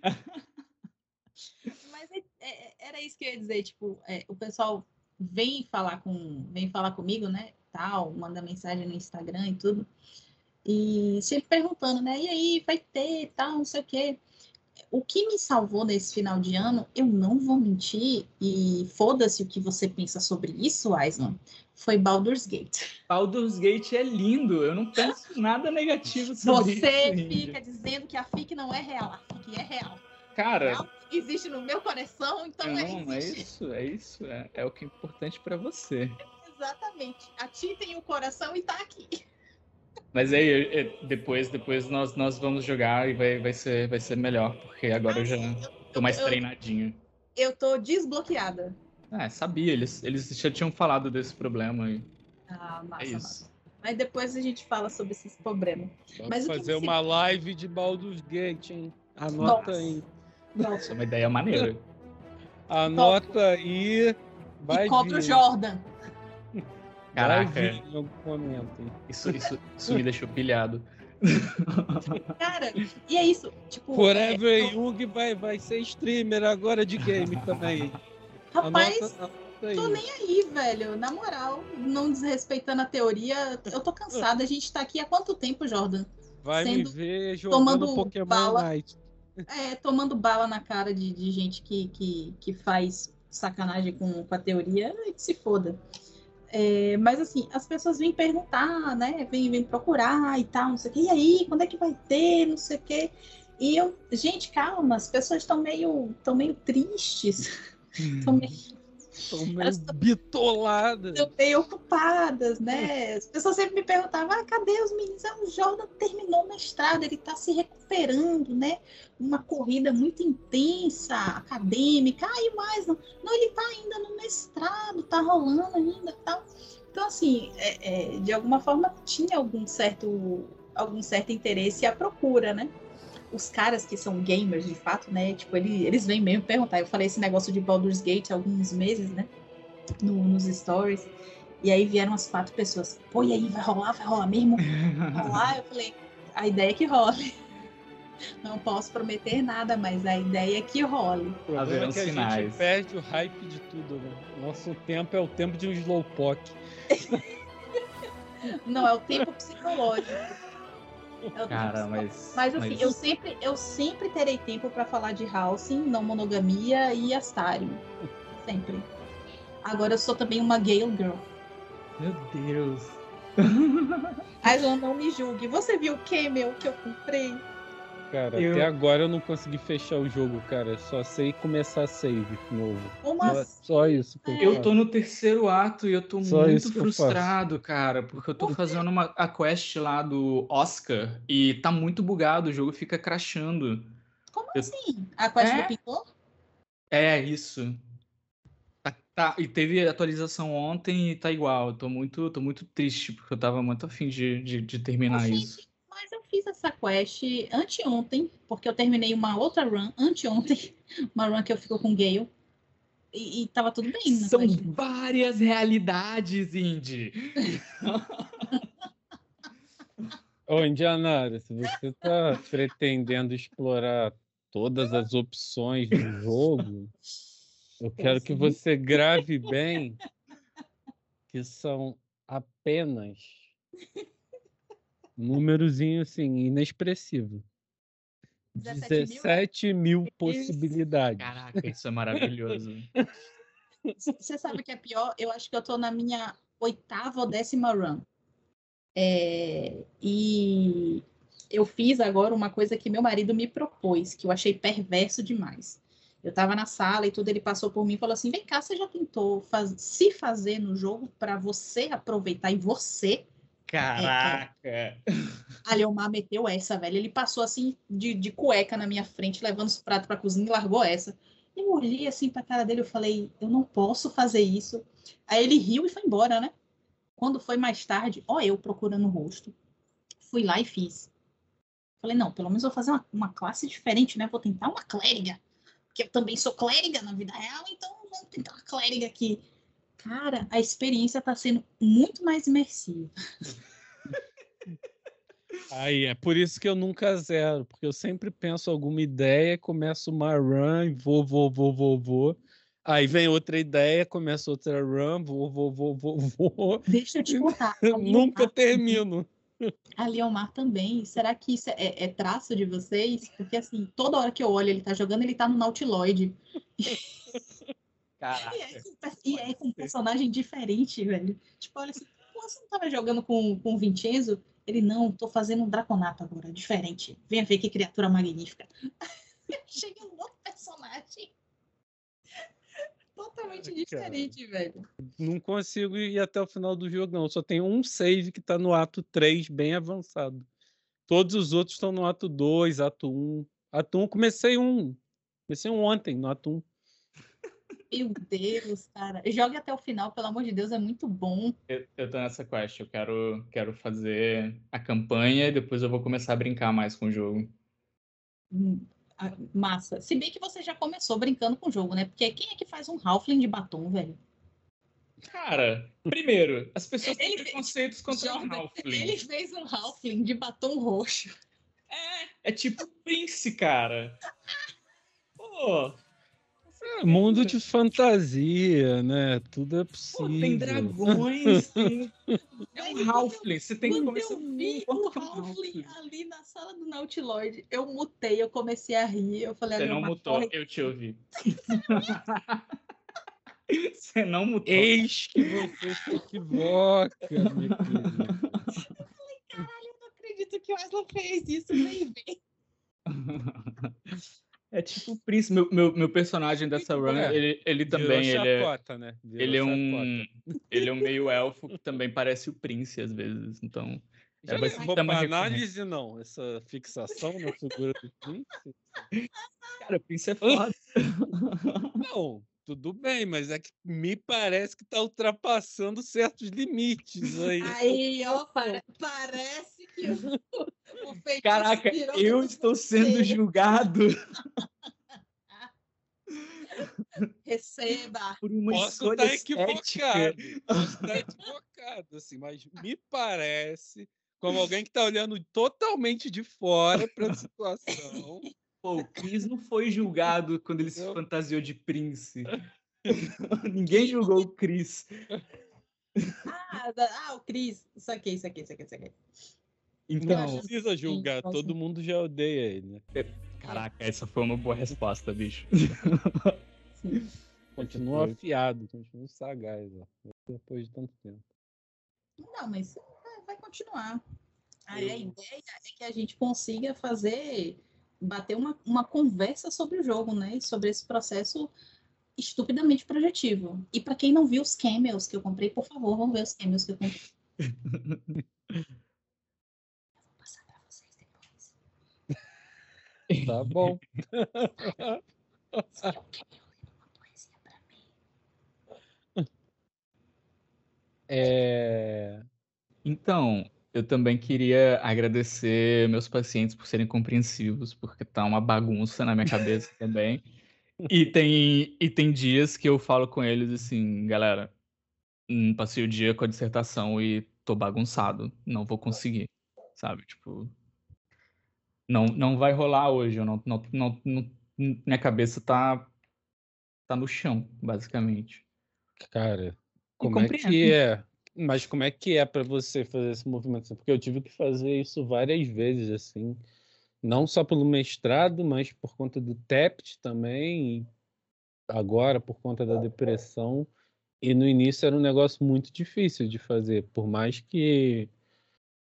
Mas é- é- era isso que eu ia dizer, tipo, é, o pessoal vem falar com, vem falar comigo, né? Tal, manda mensagem no Instagram e tudo. E sempre perguntando, né? E aí, vai ter, tal, não sei o quê. O que me salvou nesse final de ano, eu não vou mentir, e foda-se o que você pensa sobre isso, Aislan, foi Baldur's Gate. Baldur's Gate é lindo. Eu não penso nada negativo sobre Você isso, Indy. fica dizendo que a F I C não é real, a F I C é real. Cara, Real existe no meu coração, então é, não, é existe. isso, é isso. É, é o que é importante pra você. Exatamente. A Ti tem o coração e tá aqui. Mas aí, é, depois, depois nós, nós vamos jogar e vai, vai, ser, vai ser melhor, porque agora eu já tô mais eu, treinadinho. eu tô desbloqueada. Ah, sabia, eles, eles já tinham falado desse problema aí. Ah, massa, É isso. massa. Mas depois a gente fala sobre esses problemas. Vamos Mas o que fazer você- uma live de Baldur's Gate, hein? Anota Nossa. aí. Nossa. Isso é uma ideia maneira. Anota aí. Vai E contra o vir. Jordan. Vai Caraca, vir em algum momento. hein? isso, isso, isso me deixou pilhado. Cara, e é isso. Tipo, Forever é, eu- Young vai, vai ser streamer agora de game também. rapaz, Anota, anota aí. tô nem aí, velho. Na moral, não desrespeitando a teoria, eu tô cansada. A gente tá aqui há quanto tempo, Jordan? Vai Sendo- me ver jogando tomando Pokémon bala. Night. É, tomando bala na cara de, de gente que, que, que faz sacanagem com, com a teoria, ai, que se foda. É, mas assim, as pessoas vêm perguntar, né? Vêm, vêm procurar e tal, não sei o quê. E aí, quando é que vai ter? Não sei o quê. E eu, gente, calma, as pessoas estão meio, tão meio tristes. Estão meio, Tô meio Elas tão- bitolada. tão meio ocupadas, né? As pessoas sempre me perguntavam, ah, cadê os meninos? Ah, o Jordan terminou o mestrado, ele está se recuperando, né? Uma corrida muito intensa, acadêmica. Ah, e mais, não, não ele está ainda no mestrado, tá rolando ainda e tal. Então, assim, é, é, de alguma forma tinha algum certo, algum certo interesse à procura, né? Os caras que são gamers, de fato, né? Tipo, ele, eles vêm mesmo perguntar. Eu falei esse negócio de Baldur's Gate há alguns meses, né? No, nos stories. E aí vieram as quatro pessoas. Pô, e aí, vai rolar? Vai rolar mesmo? Vai rolar? Eu falei, a ideia é que role. Não posso prometer nada, mas a ideia é que role. O problema Haverão é que a sinais. gente perde o hype de tudo, né? Nosso tempo é o tempo de um slowpoke. Não, é o tempo psicológico. É o tempo Cara, psicológico. mas. Mas assim, eu sempre, eu sempre terei tempo para falar de housing, não monogamia e Astarion. Sempre. Agora eu sou também uma Gale Girl. Meu Deus. Aislan, não me julgue. Você viu o Camel que eu comprei? Cara, Eu- até agora eu não consegui fechar o jogo, cara. Só sei começar save novo. Como Só, assim? só isso que eu Eu faço. tô no terceiro ato e eu tô Só muito isso que eu faço. frustrado, cara, porque eu tô fazendo uma, a quest lá do Oscar e tá muito bugado, o jogo fica crashando. Como Eu- assim? A quest É? do pintor? É, isso. Tá, tá, e teve atualização ontem e tá igual. Eu tô muito, tô muito triste, porque eu tava muito afim de, de, de terminar Oxente, isso. mas eu fiz essa quest anteontem, porque eu terminei uma outra run anteontem, uma run que eu fico com Gale. E, e tava tudo bem na São quest. várias realidades, Indy. Ô, Indianara, se você tá pretendendo explorar todas as opções do jogo, eu quero que sim. você grave bem que são apenas númerozinho assim, inexpressivo. dezessete mil? dezessete mil possibilidades. Caraca, isso é maravilhoso. Você sabe o que é pior? Eu acho que eu tô na minha oitava ou décima run. É, e eu fiz agora uma coisa que meu marido me propôs, que eu achei perverso demais. Eu estava na sala e tudo, ele passou por mim e falou assim: vem cá, você já tentou faz... se fazer no jogo para você aproveitar e você. Caraca! É, é. A Leomar meteu essa, velho. Ele passou assim de, de cueca na minha frente, levando os pratos pra cozinha e largou essa. Eu olhei assim pra cara dele, eu falei: eu não posso fazer isso. Aí ele riu e foi embora, né? Quando foi mais tarde, ó, eu procurando o rosto. Fui lá e fiz. Falei: não, pelo menos vou fazer uma, uma classe diferente, né? Vou tentar uma clériga. Porque eu também sou clériga na vida real, então vamos tentar uma clériga aqui. Cara, a experiência tá sendo muito mais imersiva. Aí, é por isso que eu nunca zero, porque eu sempre penso alguma ideia, começo uma run, e vou, vou, vou, vou, vou. Aí vem outra ideia, começa outra run, vou, vou, vou, vou, vou. Deixa eu te contar. Nunca termino. A Leomar também. Será que isso é, é traço de vocês? Porque, assim, toda hora que eu olho ele tá jogando, ele tá no Nautiloid. Caraca. E é, com, e é com um personagem diferente, velho. Tipo, olha assim, pô, você não tava jogando com, com o Vincenzo? Ele, não, tô fazendo um Draconato agora, diferente. Venha ver que criatura magnífica. Chega um outro personagem. Totalmente Ah, diferente, cara. velho. Não consigo ir até o final do jogo, não. Só tem um save que tá no ato três, bem avançado. Todos os outros estão no ato dois, ato um. Ato um, comecei um. Comecei um ontem, no ato um. Meu Deus, cara. Jogue até o final, pelo amor de Deus, é muito bom. Eu, eu tô nessa quest, eu quero, quero fazer a campanha e depois eu vou começar a brincar mais com o jogo. Hum, massa. Se bem que você já começou brincando com o jogo, né? Porque quem é que faz um Halfling de batom, velho? Cara, primeiro, as pessoas têm Ele preconceitos contra o Jordan, Halfling. ele fez um Halfling de batom roxo. É, é tipo Prince, cara. Pô, É mundo de fantasia, né? Tudo é pô, possível. tem dragões, tem... É um Mas Halfling, você tem que Quando começar eu vi o Halfling ali na sala do Nautiloid, eu mutei, eu comecei a rir. Eu falei, Você ali, não uma mutou, corre. eu te ouvi. Você não mutou. Eis que você se equivoca, minha querida. Caralho, eu não acredito que o Aslan fez isso, baby. É tipo o Prince, meu, meu, meu personagem dessa run, É, ele, ele Virou também, ele é, chacota, né? Virou ele é um chacota. ele é um meio elfo que também parece o Prince às vezes, então Já é, vai ser levou uma pra recorrente. análise, não? Essa fixação na figura do Prince? Cara, o Prince é foda. Não, tudo bem, mas é que me parece que tá ultrapassando certos limites aí. Aí, ó, pare- parece que o, o feitiço Caraca, virou eu tudo estou sendo você. julgado Receba. por uma Posso escolha estar estética. equivocado, posso estar equivocado, assim, mas me parece como alguém que está olhando totalmente de fora para a situação. Pô, o Chris não foi julgado quando ele se Entendeu? fantasiou de Prince. Ninguém julgou o Chris. Ah, da- ah, o Cris. Isso aqui, isso aqui, isso aqui, isso aqui. Não Então, precisa julgar, Sim, todo mundo já odeia ele, né? caraca, essa foi uma boa resposta, bicho. Sim. Continua afiado, continua sagaz, ó, depois de tanto tempo. Não, mas vai, vai continuar. Aí a ideia é que a gente consiga fazer, bater uma, uma conversa sobre o jogo, né? E sobre esse processo estupidamente projetivo. E para quem não viu os cameos que eu comprei, por favor, vão ver os cameos que eu comprei. Eu vou passar para vocês depois. Tá bom. Se eu quero ler uma poesia para mim. É... Então, eu também queria agradecer meus pacientes por serem compreensivos, porque tá uma bagunça na minha cabeça também. E tem, e tem dias que eu falo com eles assim, galera, hum, passei o dia com a dissertação e tô bagunçado, não vou conseguir, sabe? Tipo, não, não vai rolar hoje, eu não, não, não, não- minha cabeça tá, tá no chão, basicamente. Cara, E como é compreendo. que é? Mas como é que é para você fazer esse movimento? Porque eu tive que fazer isso várias vezes, assim, não só pelo mestrado, mas por conta do T E P T também, e agora por conta da depressão. E no início era um negócio muito difícil de fazer, por mais que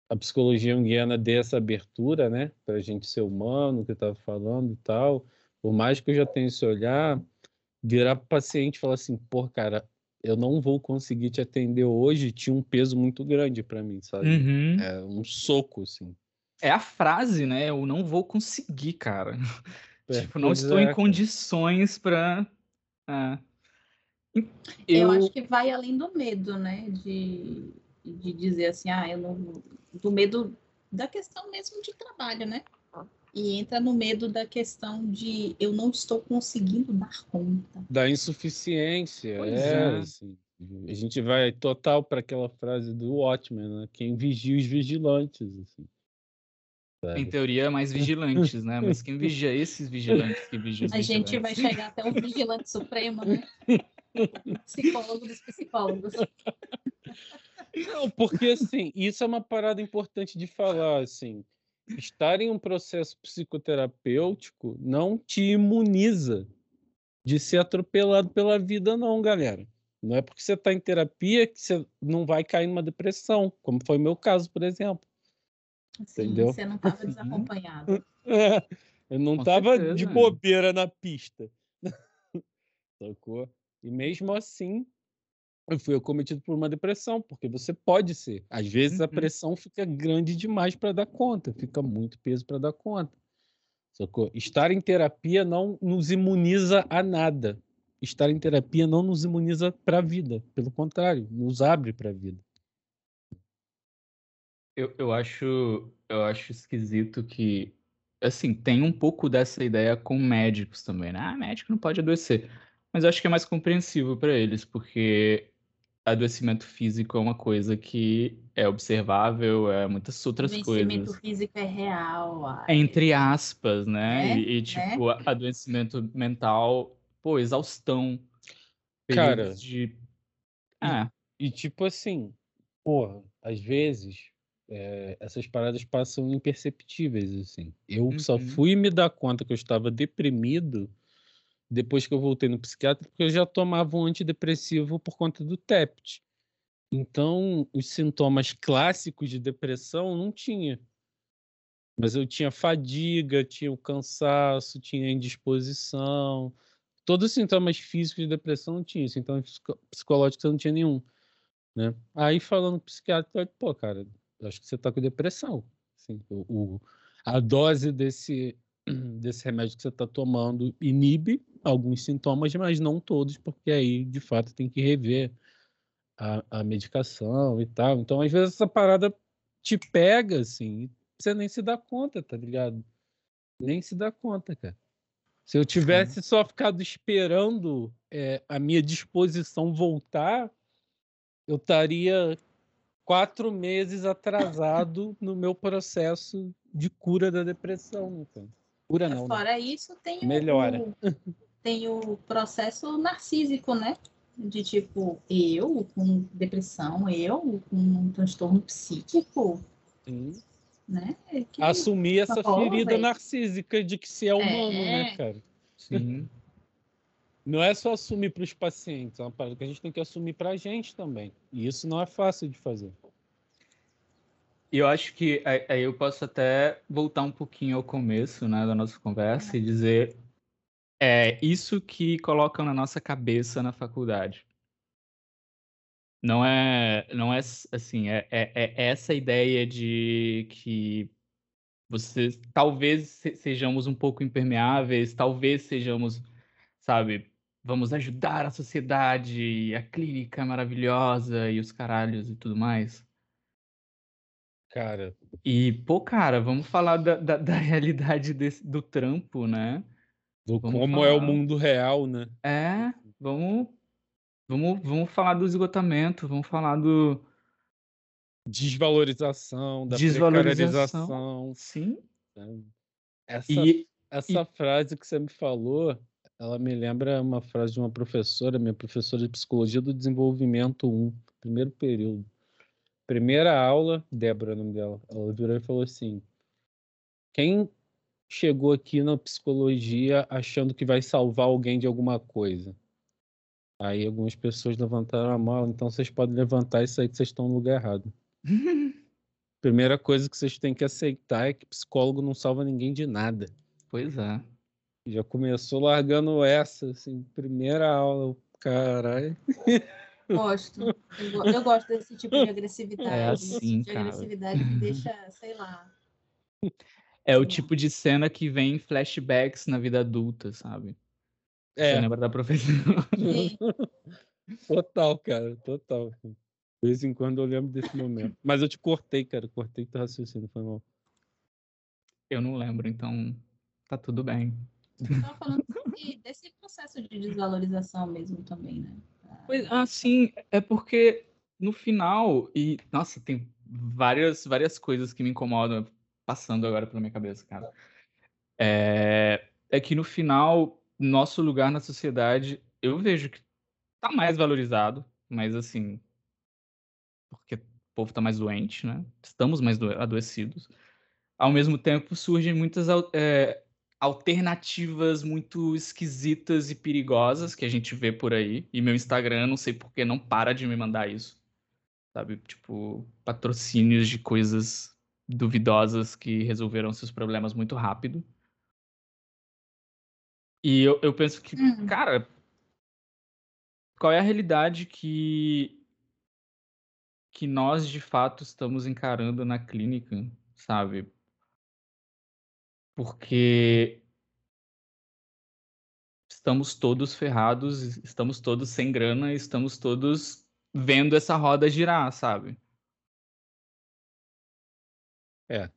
a psicologia junguiana dê essa abertura, né, para a gente ser humano, que eu estava falando e tal. Por mais que eu já tenha esse olhar, virar para o paciente e falar assim, pô, cara, eu não vou conseguir te atender hoje, tinha um peso muito grande para mim, sabe? Uhum. É um soco, assim. É a frase, né? Eu não vou conseguir, cara. É, Tipo, não pois estou em é, cara. condições para. É. Eu acho Eu. que vai além do medo, né? De, de dizer assim, ah, eu não. Do medo da questão mesmo de trabalho, né? E entra no medo da questão de eu não estou conseguindo dar conta. Da insuficiência, Pois é, é. assim. A gente vai total para aquela frase do Watchmen, né? Quem vigia os vigilantes, assim, Em sabe? teoria, mais vigilantes, né? Mas quem vigia esses vigilantes que vigiam os A gente vai vigilantes? chegar até o vigilante supremo, né? O psicólogo dos psicólogos. Não, porque assim, isso é uma parada importante de falar, assim. Estar em um processo psicoterapêutico não te imuniza de ser atropelado pela vida, não, galera. Não é porque você está em terapia que você não vai cair numa depressão, como foi o meu caso, por exemplo. Sim, Entendeu? você não estava Sim, desacompanhado. É, eu não com estava de certeza. bobeira na pista, sacou? E mesmo assim, eu fui acometido por uma depressão, porque você pode ser. Às vezes a Uhum. pressão fica grande demais para dar conta, fica muito peso para dar conta. Sacou? Estar em terapia não nos imuniza a nada. Estar em terapia não nos imuniza para a vida. Pelo contrário, nos abre para a vida. Eu, eu acho, eu acho esquisito que, assim, tem um pouco dessa ideia com médicos também, né? Ah, médico não pode adoecer. Mas eu acho que é mais compreensível para eles, porque adoecimento físico é uma coisa que é observável, é muitas O outras vencimento coisas. físico é real, ai, Entre aspas, né? né? E, e, né? tipo, adoecimento mental, pô, exaustão, Cara, períodos de. e, Ah, e tipo assim, porra, às vezes é, essas paradas passam imperceptíveis, assim. Eu só uhum, fui me dar conta que eu estava deprimido depois que eu voltei no psiquiatra, porque eu já tomava um antidepressivo por conta do T E P T. Então, os sintomas clássicos de depressão não tinha. Mas eu tinha fadiga, tinha o cansaço, tinha indisposição. Todos os sintomas físicos de depressão não tinha. Sintomas psicológicos eu não tinha nenhum, né? Aí falando com o psiquiatra, pô, cara, acho que você tá com depressão. Assim, o, o- a dose desse, desse remédio que você tá tomando inibe alguns sintomas, mas não todos, porque aí, de fato, tem que rever a, a medicação e tal. Então, às vezes, essa parada te pega, assim, e você nem se dá conta, tá ligado? Nem se dá conta, cara. Se eu sim. tivesse só ficado esperando é, a minha disposição voltar, eu estaria quatro meses atrasado no meu processo de cura da depressão, né, cara? Cura não, né? Fora isso, tem o, Melhora. o- tem o processo narcísico, né? De tipo, eu com depressão, eu com um transtorno psíquico, Sim. né? Que Assumir essa rola, ferida velho. narcísica de que se é humano, né, É, cara? Sim. Não é só assumir para os pacientes, é uma parada que a gente tem que assumir para a gente também. E isso não é fácil de fazer. E eu acho que aí aí eu posso até voltar um pouquinho ao começo, né, da nossa conversa e dizer é isso que colocam na nossa cabeça na faculdade. Não é, não é assim, é, é, é essa ideia de que vocês talvez se- sejamos um pouco impermeáveis, talvez sejamos, sabe, vamos ajudar a sociedade, a clínica é maravilhosa e os caralhos e tudo mais. Cara, E, pô, cara, vamos falar da, da, da realidade desse, do trampo, né? do Vamos como é o falar. mundo real, né? É, vamos, vamos, vamos falar do esgotamento, vamos falar do Desvalorização, da desvalorização. precarização. Sim. Né? Essa, E, essa e frase que você me falou, ela me lembra uma frase de uma professora, minha professora de Psicologia do Desenvolvimento um, primeiro período. Primeira aula, Débora, o nome dela, ela virou e falou assim: quem chegou aqui na psicologia achando que vai salvar alguém de alguma coisa? Aí algumas pessoas levantaram a mão, então vocês podem levantar isso aí que vocês estão no lugar errado. Primeira coisa que vocês têm que aceitar é que psicólogo não salva ninguém de nada. Pois é. Já começou largando essa, assim, primeira aula, caralho. Gosto. Eu, go- eu gosto desse tipo de agressividade. É Esse tipo assim, de cara. agressividade que deixa, sei lá. É o sei tipo de cena que vem em flashbacks na vida adulta, sabe? Você É, lembra da professora? lá. Sim. total, cara, total. De vez em quando eu lembro desse momento. Mas eu te cortei, cara, cortei teu raciocínio, foi mal. Eu não lembro, então tá tudo bem. Estava falando sobre, desse processo de desvalorização mesmo também, né? Pois, assim, é porque no final, e nossa, tem várias, várias coisas que me incomodam passando agora pela minha cabeça, cara. É, é que no final, nosso lugar na sociedade, eu vejo que tá mais valorizado, mas assim, porque o povo tá mais doente, né? Estamos mais do- adoecidos. Ao mesmo tempo, surgem muitas al- é, alternativas muito esquisitas e perigosas que a gente vê por aí. E meu Instagram, não sei por que, não para de me mandar isso. Sabe? Tipo, patrocínios de coisas duvidosas que resolveram seus problemas muito rápido. E eu, eu penso que, Hum. cara, qual é a realidade que, que nós de fato estamos encarando na clínica, sabe? Porque estamos todos ferrados, estamos todos sem grana, estamos todos vendo essa roda girar, sabe? É.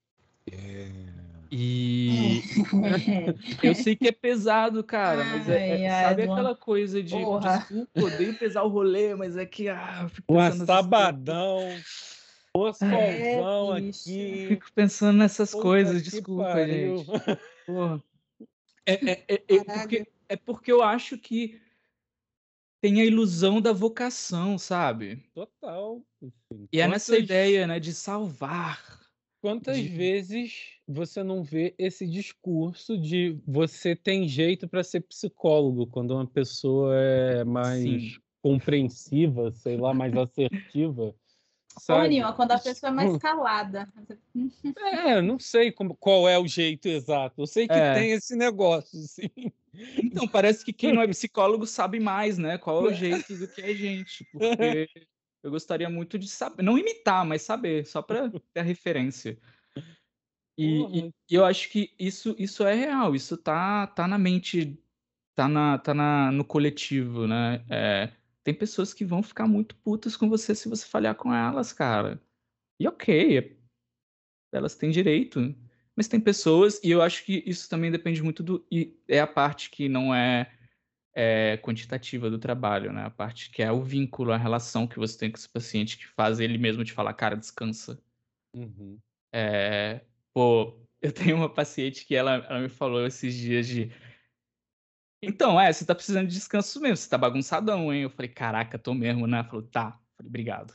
E É. eu sei que é pesado, cara, mas é, Ai, é- ai, sabe Duan. aquela coisa de Porra. desculpa, odeio pesar o rolê, mas é que ah, eu fico Um pensando nessas coisas. sabadão, o É, solzão bicho. Eu aqui, fico pensando nessas puta coisas, que desculpa, pariu. gente. Porra. É, é, é, é Caralho. porque, é porque eu acho que tem a ilusão da vocação, sabe? Total. Assim, E é nessa quantas, ideia, né, de salvar, quantas de vezes você não vê esse discurso de você tem jeito para ser psicólogo quando uma pessoa é mais sim. compreensiva, sei lá, mais assertiva, Ô, sabe? Nil, quando a pessoa é mais calada. É, não sei como, qual é o jeito exato. Eu sei que É. tem esse negócio, sim. Então, parece que quem não é psicólogo sabe mais, né? Qual é o jeito do que a gente, porque eu gostaria muito de saber, não imitar, mas saber, só para ter a referência. E, e- Porra. e eu acho que isso, isso é real, isso tá, tá na mente, tá, na, tá na, no coletivo, né? É, tem pessoas que vão ficar muito putas com você se você falhar com elas, cara. E ok, é- elas têm direito. Mas tem pessoas, e eu acho que isso também depende muito do. E é a parte que não é é, quantitativa do trabalho, né? A parte que é o vínculo, a relação que você tem com esse paciente que faz ele mesmo te falar, cara, descansa. Uhum. É, pô, eu tenho uma paciente que ela, ela me falou esses dias de. Então, é, você tá precisando de descanso mesmo, você tá bagunçadão, hein? Eu falei, caraca, tô mesmo, né? Ela falou, tá. Eu falei, obrigado.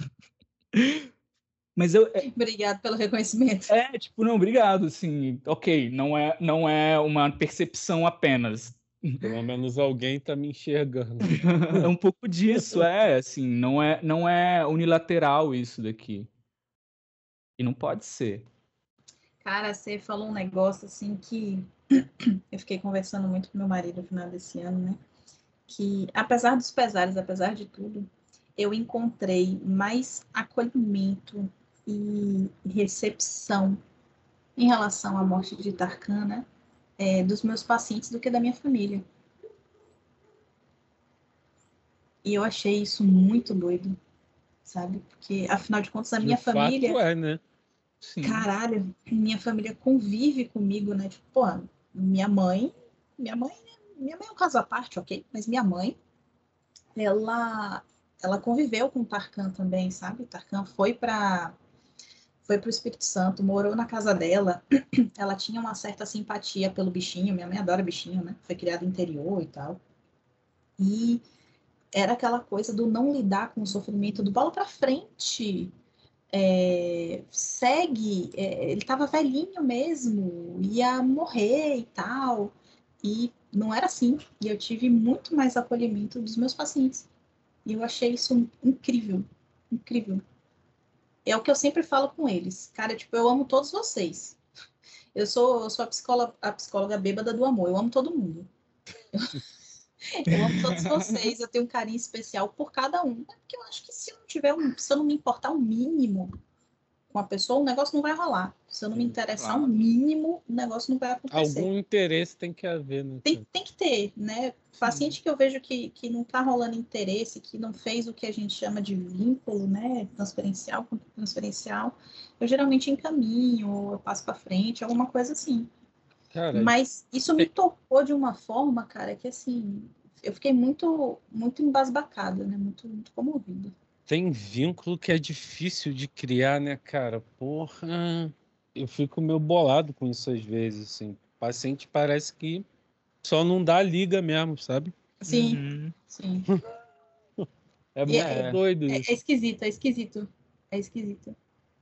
Mas eu. É, Obrigado pelo reconhecimento. é, tipo, não, obrigado, assim, ok, não é, não é uma percepção apenas. Pelo menos alguém tá me enxergando. É um pouco disso, é, assim, não é, não é unilateral isso daqui. E não pode ser. Cara, você falou um negócio assim que eu fiquei conversando muito com meu marido no final desse ano, né? Que apesar dos pesares, apesar de tudo, eu encontrei mais acolhimento e recepção em relação à morte de Tarkan, né? É, dos meus pacientes do que da minha família. E eu achei isso muito doido, sabe? Porque, afinal de contas, a De minha fato família, é, né? Sim. caralho, minha família convive comigo, né? Tipo, pô, minha mãe, minha mãe, minha mãe é um caso à parte, ok? Mas minha mãe, ela, ela conviveu com o Tarkan também, sabe? Tarkan foi para foi para o Espírito Santo, morou na casa dela. Ela tinha uma certa simpatia pelo bichinho. Minha mãe adora bichinho, né? Foi criada no interior e tal. E era aquela coisa do não lidar com o sofrimento, do bola para frente. É, segue, é, ele estava velhinho mesmo, ia morrer e tal. E não era assim. E eu tive muito mais acolhimento dos meus pacientes. E eu achei isso incrível, incrível. é o que eu sempre falo com eles. Cara, tipo, eu amo todos vocês. Eu sou, eu sou a psicóloga, a psicóloga bêbada do amor. Eu amo todo mundo. Eu amo todos vocês. Eu tenho um carinho especial por cada um. Porque eu acho que se eu não tiver um, se eu não me importar o mínimo com a pessoa, o negócio não vai rolar. Se eu não me interessar Claro. o mínimo, o negócio não vai acontecer. Algum interesse tem que haver, né? Tem, tem que ter, né? Paciente que eu vejo que, que não está rolando interesse, que não fez o que a gente chama de vínculo, né? Transferencial, transferencial, eu geralmente encaminho, eu passo para frente, alguma coisa assim. Cara, Mas isso me tem- tocou de uma forma, cara, que assim, eu fiquei muito, muito embasbacada, né? Muito, muito comovida. tem vínculo que é difícil de criar, né, cara? Porra, eu fico meio bolado com isso às vezes, assim. O paciente parece que só não dá liga mesmo, sabe? Sim, Uhum. sim. É E muito é, doido é, isso. é esquisito, é esquisito. É esquisito.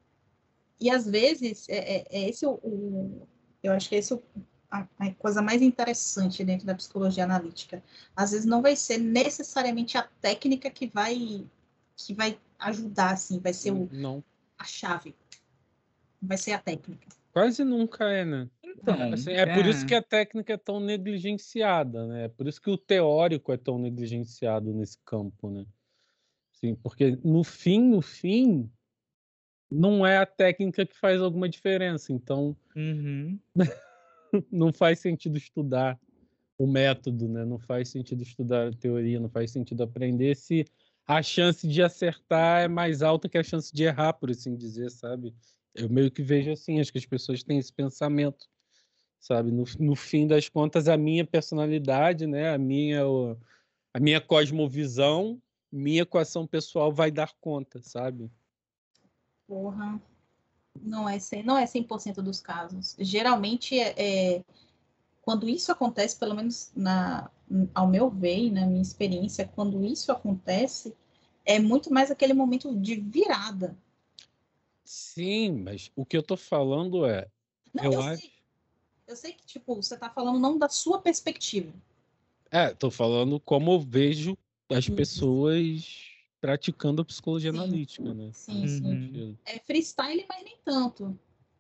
E às vezes, é, é- é esse o, o- eu acho que esse é o- a, a coisa mais interessante dentro da psicologia analítica. Às vezes não vai ser necessariamente a técnica que vai, que vai ajudar, assim, vai ser o, Não, a chave, vai ser a técnica. quase nunca é, né? Então, Assim, é por isso é. que a técnica é tão negligenciada, né? É por isso que o teórico é tão negligenciado nesse campo, né? Sim, porque no fim, no fim, não é a técnica que faz alguma diferença. Então, Uhum. não faz sentido estudar o método, né? Não faz sentido estudar a teoria, não faz sentido aprender se a chance de acertar é mais alta que a chance de errar, por assim dizer, sabe? Eu meio que vejo assim, acho que as pessoas têm esse pensamento, sabe? No, no fim das contas, a minha personalidade, né? A minha, o- a minha cosmovisão, minha equação pessoal vai dar conta, sabe? Porra, não é, cem- não é cem por cento dos casos. Geralmente, é, é, quando isso acontece, pelo menos na, ao meu ver e na minha experiência, quando isso acontece, é muito mais aquele momento de virada. Sim, mas o que eu tô falando é, Não, eu eu acho. sei. Eu sei que, tipo, você tá falando não da sua perspectiva. É, tô falando como eu vejo as Isso. pessoas praticando a psicologia Sim, analítica, né? sim, Nesse sim. Uhum. sentido. É freestyle, mas nem tanto.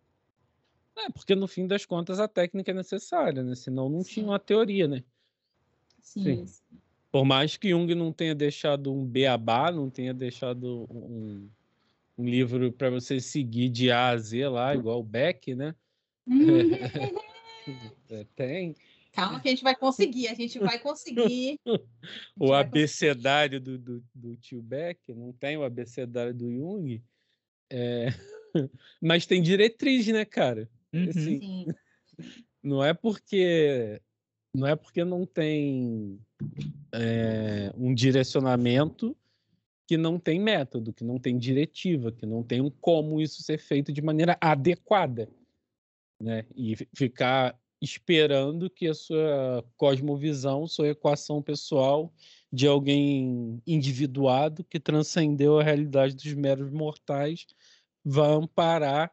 É, porque no fim das contas a técnica é necessária, né? Senão não tinha Sim, uma teoria, né? Sim. sim. Por mais que Jung não tenha deixado um beabá, não tenha deixado um, um livro para você seguir de A a Z lá, igual o Beck, né? Hum, É, tem. calma que a gente vai conseguir, a gente vai conseguir. A O gente vai conseguir. abecedário do, do, do tio Beck, não tem o abecedário do Jung. É... Mas tem diretriz, né, cara? Uhum. Assim, Sim, não é porque não é porque não tem é, um direcionamento que não tem método, que não tem diretiva, que não tem um como isso ser feito de maneira adequada, né? E ficar esperando que a sua cosmovisão, sua equação pessoal de alguém individuado que transcendeu a realidade dos meros mortais vá amparar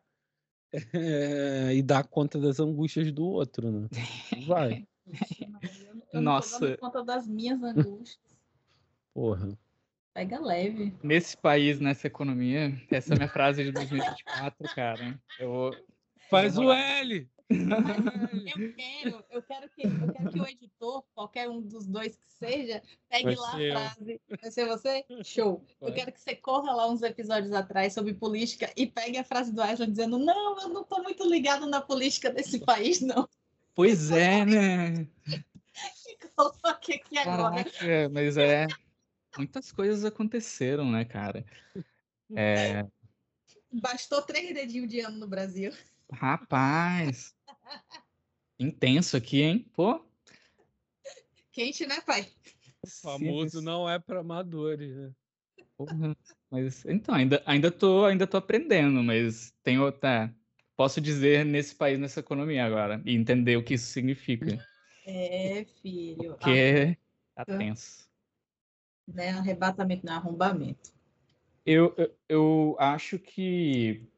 é, e dar conta das angústias do outro, né? Vai, Vixe, Maria, eu, eu não tô dando Nossa, conta das minhas angústias. porra. Pega leve. nesse país, nessa economia, essa é a minha frase de dois mil e vinte e quatro, cara. Eu vou, eu vou Faz o morar. L! Mas eu quero, eu quero que, eu quero que o editor, qualquer um dos dois que seja, pegue Vai lá a ser eu. frase. Vai ser você? Show. Eu Vai. quero que você corra lá uns episódios atrás sobre política e pegue a frase do Aslan dizendo: não, eu não estou muito ligado na política desse país, não. Pois é, né? E coloque aqui agora. Caraca, mas é. Muitas coisas aconteceram, né, cara? É, Bastou três dedinhos de ano no Brasil. rapaz, intenso aqui, hein? Pô, Quente, né, pai? O se- famoso não é para amadores, né? porra, mas então, ainda, ainda tô, ainda tô aprendendo, mas tenho outra. Posso dizer nesse país, nessa economia agora, e entender o que isso significa. É, filho. Porque tá Arranca, tenso. né? Arrebatamento, não, arrombamento. Eu, eu, eu acho que,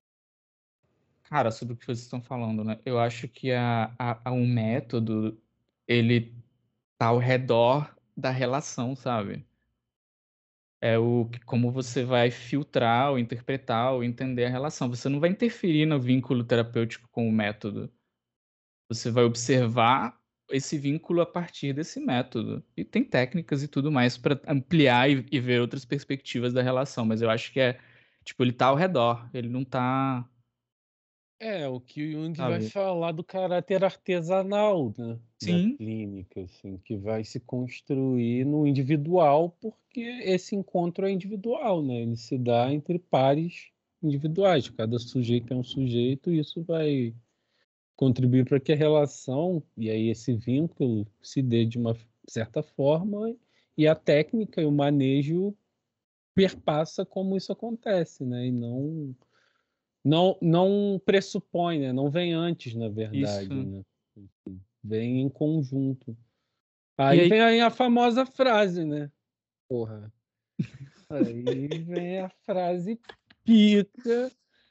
cara, sobre o que vocês estão falando, né? Eu acho que a, a, a um método, ele tá ao redor da relação, sabe? é o que- como você vai filtrar ou interpretar ou entender a relação. Você não vai interferir no vínculo terapêutico com o método. Você vai observar esse vínculo a partir desse método. E tem técnicas e tudo mais para ampliar e, e ver outras perspectivas da relação, mas eu acho que é, tipo, ele tá ao redor, ele não tá, É, o que o Jung vai sabe? falar do caráter artesanal, né, da Sim, clínica, assim, que vai se construir no individual, porque esse encontro é individual, né? Ele se dá entre pares individuais. Cada sujeito é um sujeito, e isso vai contribuir para que a relação e aí esse vínculo se dê de uma certa forma, e a técnica e o manejo perpassa como isso acontece, né? E não não não pressupõe, né? Não vem antes, na verdade, isso. né? Vem em conjunto. E Aí aí, vem aí a famosa frase, né? Porra. Aí vem a frase pica.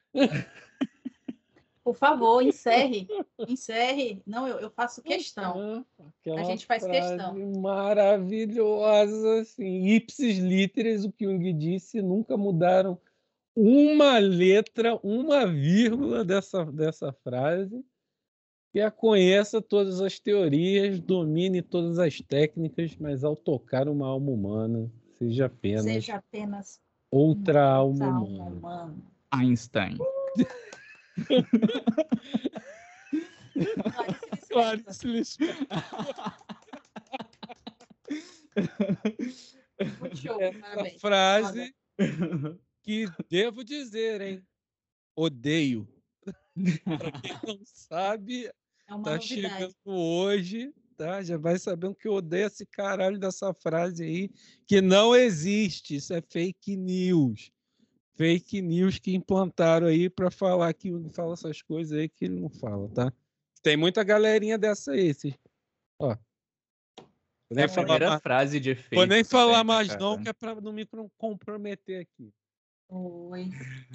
Por favor, encerre. Encerre. Não, eu, eu faço questão. Ah, A aquela gente faz frase questão. maravilhosa, assim, ipsis literis, o que Jung disse, nunca mudaram uma letra, uma vírgula dessa, dessa frase, que a conheça todas as teorias, domine todas as técnicas, mas ao tocar uma alma humana, seja apenas Seja apenas uma outra alma outra alma humana. humana. Einstein. Clarice Clarice Lispector. Lispector. Muito show, Essa parabéns. frase que, devo dizer, hein? Odeio. Para quem não sabe, É uma tá novidade. chegando hoje, tá? Já vai sabendo que eu odeio esse caralho dessa frase aí, que não existe. Isso é fake news. Fake news que implantaram aí para falar que ele fala essas coisas aí que ele não fala, tá? Tem muita galerinha dessa aí, esses... Ó. Vou É nem a falar primeira mais, frase de vou efeito nem também, falar né, mais não, cara? que é para não me comprometer aqui. Oi.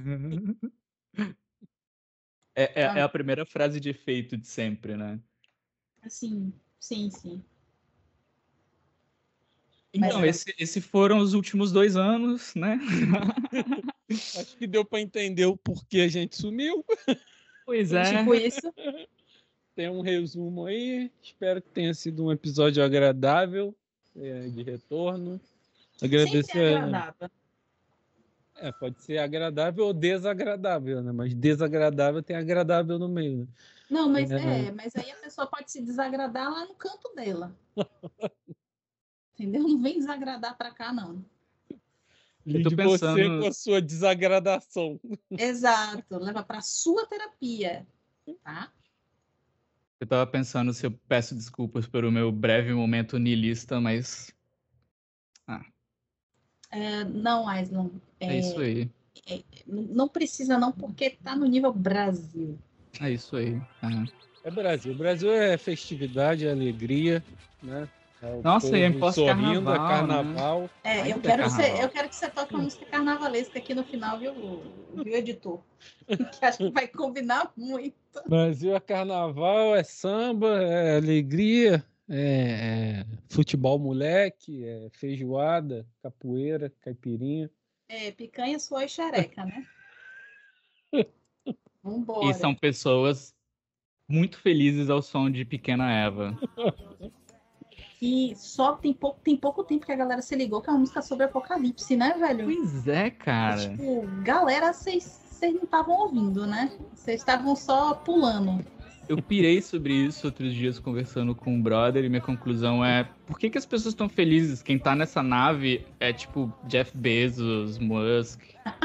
É, é, é Ah, a primeira frase de efeito de sempre, né? sim, sim, sim. Mas Então, é, esse, esse foram os últimos dois anos, né? Acho que deu para entender o porquê a gente sumiu. Pois é é. tipo isso. Tem um resumo aí. Espero que tenha sido um episódio agradável, é, de retorno. Sempre é Agradecer. agradável. É, pode ser agradável ou desagradável, né? Mas desagradável tem agradável no meio, né? Não, mas É, é, mas aí a pessoa pode se desagradar lá no canto dela. Entendeu? Não vem desagradar pra cá, não. Eu tô lide você com pensando, a sua desagradação. Exato. Leva pra sua terapia, tá? eu tava pensando se eu peço desculpas pelo meu breve momento niilista, mas ah, É, não, Aislan, é isso é, aí. é, não precisa não, porque tá no nível Brasil. É isso aí. Ah. É Brasil. O Brasil é festividade, é alegria, né? É o Nossa, e é em povo sorrindo, é pós-carnaval, né? carnaval. É, eu Ainda é quero que você, eu carnaval. quero que você toque uma música carnavalesca aqui no final, viu, viu, editor? Que acho que vai combinar muito. Brasil é carnaval, é samba, é alegria, é, é futebol moleque, é feijoada, capoeira, caipirinha. É, picanha, sua e xereca, né? E Vambora. são pessoas muito felizes ao som de Pequena Eva. Que só tem pouco, tem pouco tempo que a galera se ligou que é uma música sobre apocalipse, né, velho? Pois é, E, cara. tipo, galera, vocês não estavam ouvindo, né? Vocês estavam só pulando. Eu pirei sobre isso outros dias conversando com um brother e minha conclusão é por que, que as pessoas estão felizes? Quem tá nessa nave é tipo Jeff Bezos, Musk.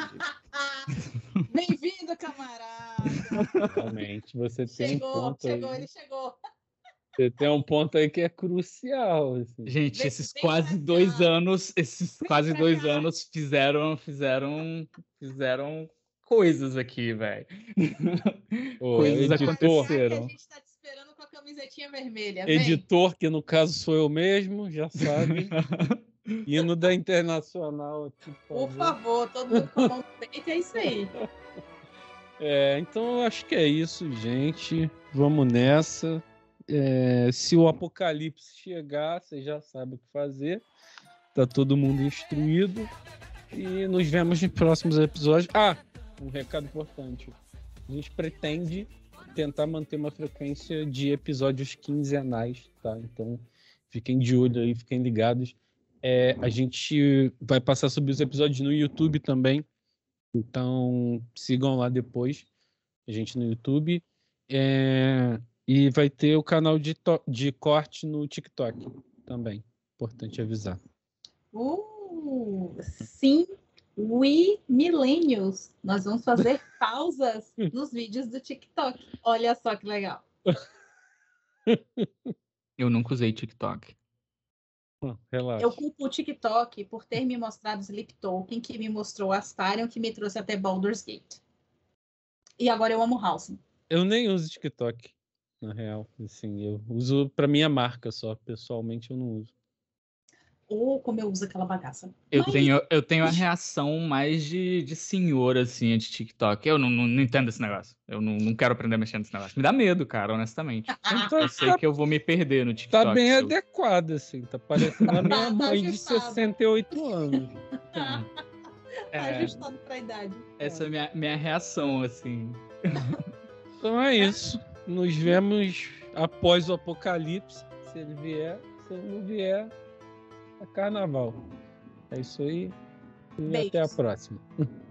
Bem-vindo, camarada! Realmente, você tem um Chegou, ponto chegou, aí. ele chegou. Você tem um ponto aí que é crucial, assim. Gente, Vem, esses vem quase pra dois cá. anos, esses Vem quase pra dois cá. anos fizeram, fizeram, fizeram coisas aqui, velho. Ô, Coisas Vem pra editor, cá que a aconteceram. gente tá te esperando com a camisetinha vermelha. Vem. editor, que no caso sou eu mesmo, já sabe. Hino da Internacional aqui, por Por favor. favor, todo mundo com a mão no peito, é isso aí. É, então eu acho que é isso, gente. Vamos nessa. É, se o apocalipse chegar, você já sabe o que fazer. Tá todo mundo instruído. E nos vemos nos próximos episódios. Ah, um recado importante. A gente pretende tentar manter uma frequência de episódios quinzenais, tá? Então, fiquem de olho aí, fiquem ligados. É, a gente vai passar a subir os episódios no YouTube também. Então, sigam lá depois. A gente no YouTube. É, e vai ter o canal de, to- de corte no TikTok também. Importante avisar. Uh, sim, we millennials. Nós vamos fazer pausas nos vídeos do TikTok. Olha só que legal. Eu nunca usei TikTok. Ah, relaxa. Eu culpo o TikTok por ter me mostrado Sleep Token, que me mostrou Astarion, que me trouxe até Baldur's Gate. E agora eu amo House. Eu nem uso TikTok, na real. Assim, eu uso pra minha marca só. Pessoalmente, eu não uso. Ou como eu uso aquela bagaça. Eu, Mas- tenho, eu tenho a reação mais de, de senhor, assim, de TikTok. Eu não, não, não entendo esse negócio. Eu não, não quero aprender a mexer nesse negócio. Me dá medo, cara, honestamente. Então, Eu sei tá, que eu vou me perder no TikTok. tá bem se eu- adequado, assim. Tá parecendo a minha Tá mãe de ajustado. sessenta e oito anos. Tá É, ajustado pra idade. essa é a minha, minha reação, assim. Então é isso. Nos vemos após o apocalipse. Se ele vier, se ele não vier, é carnaval. É isso aí. E Beijos. até a próxima.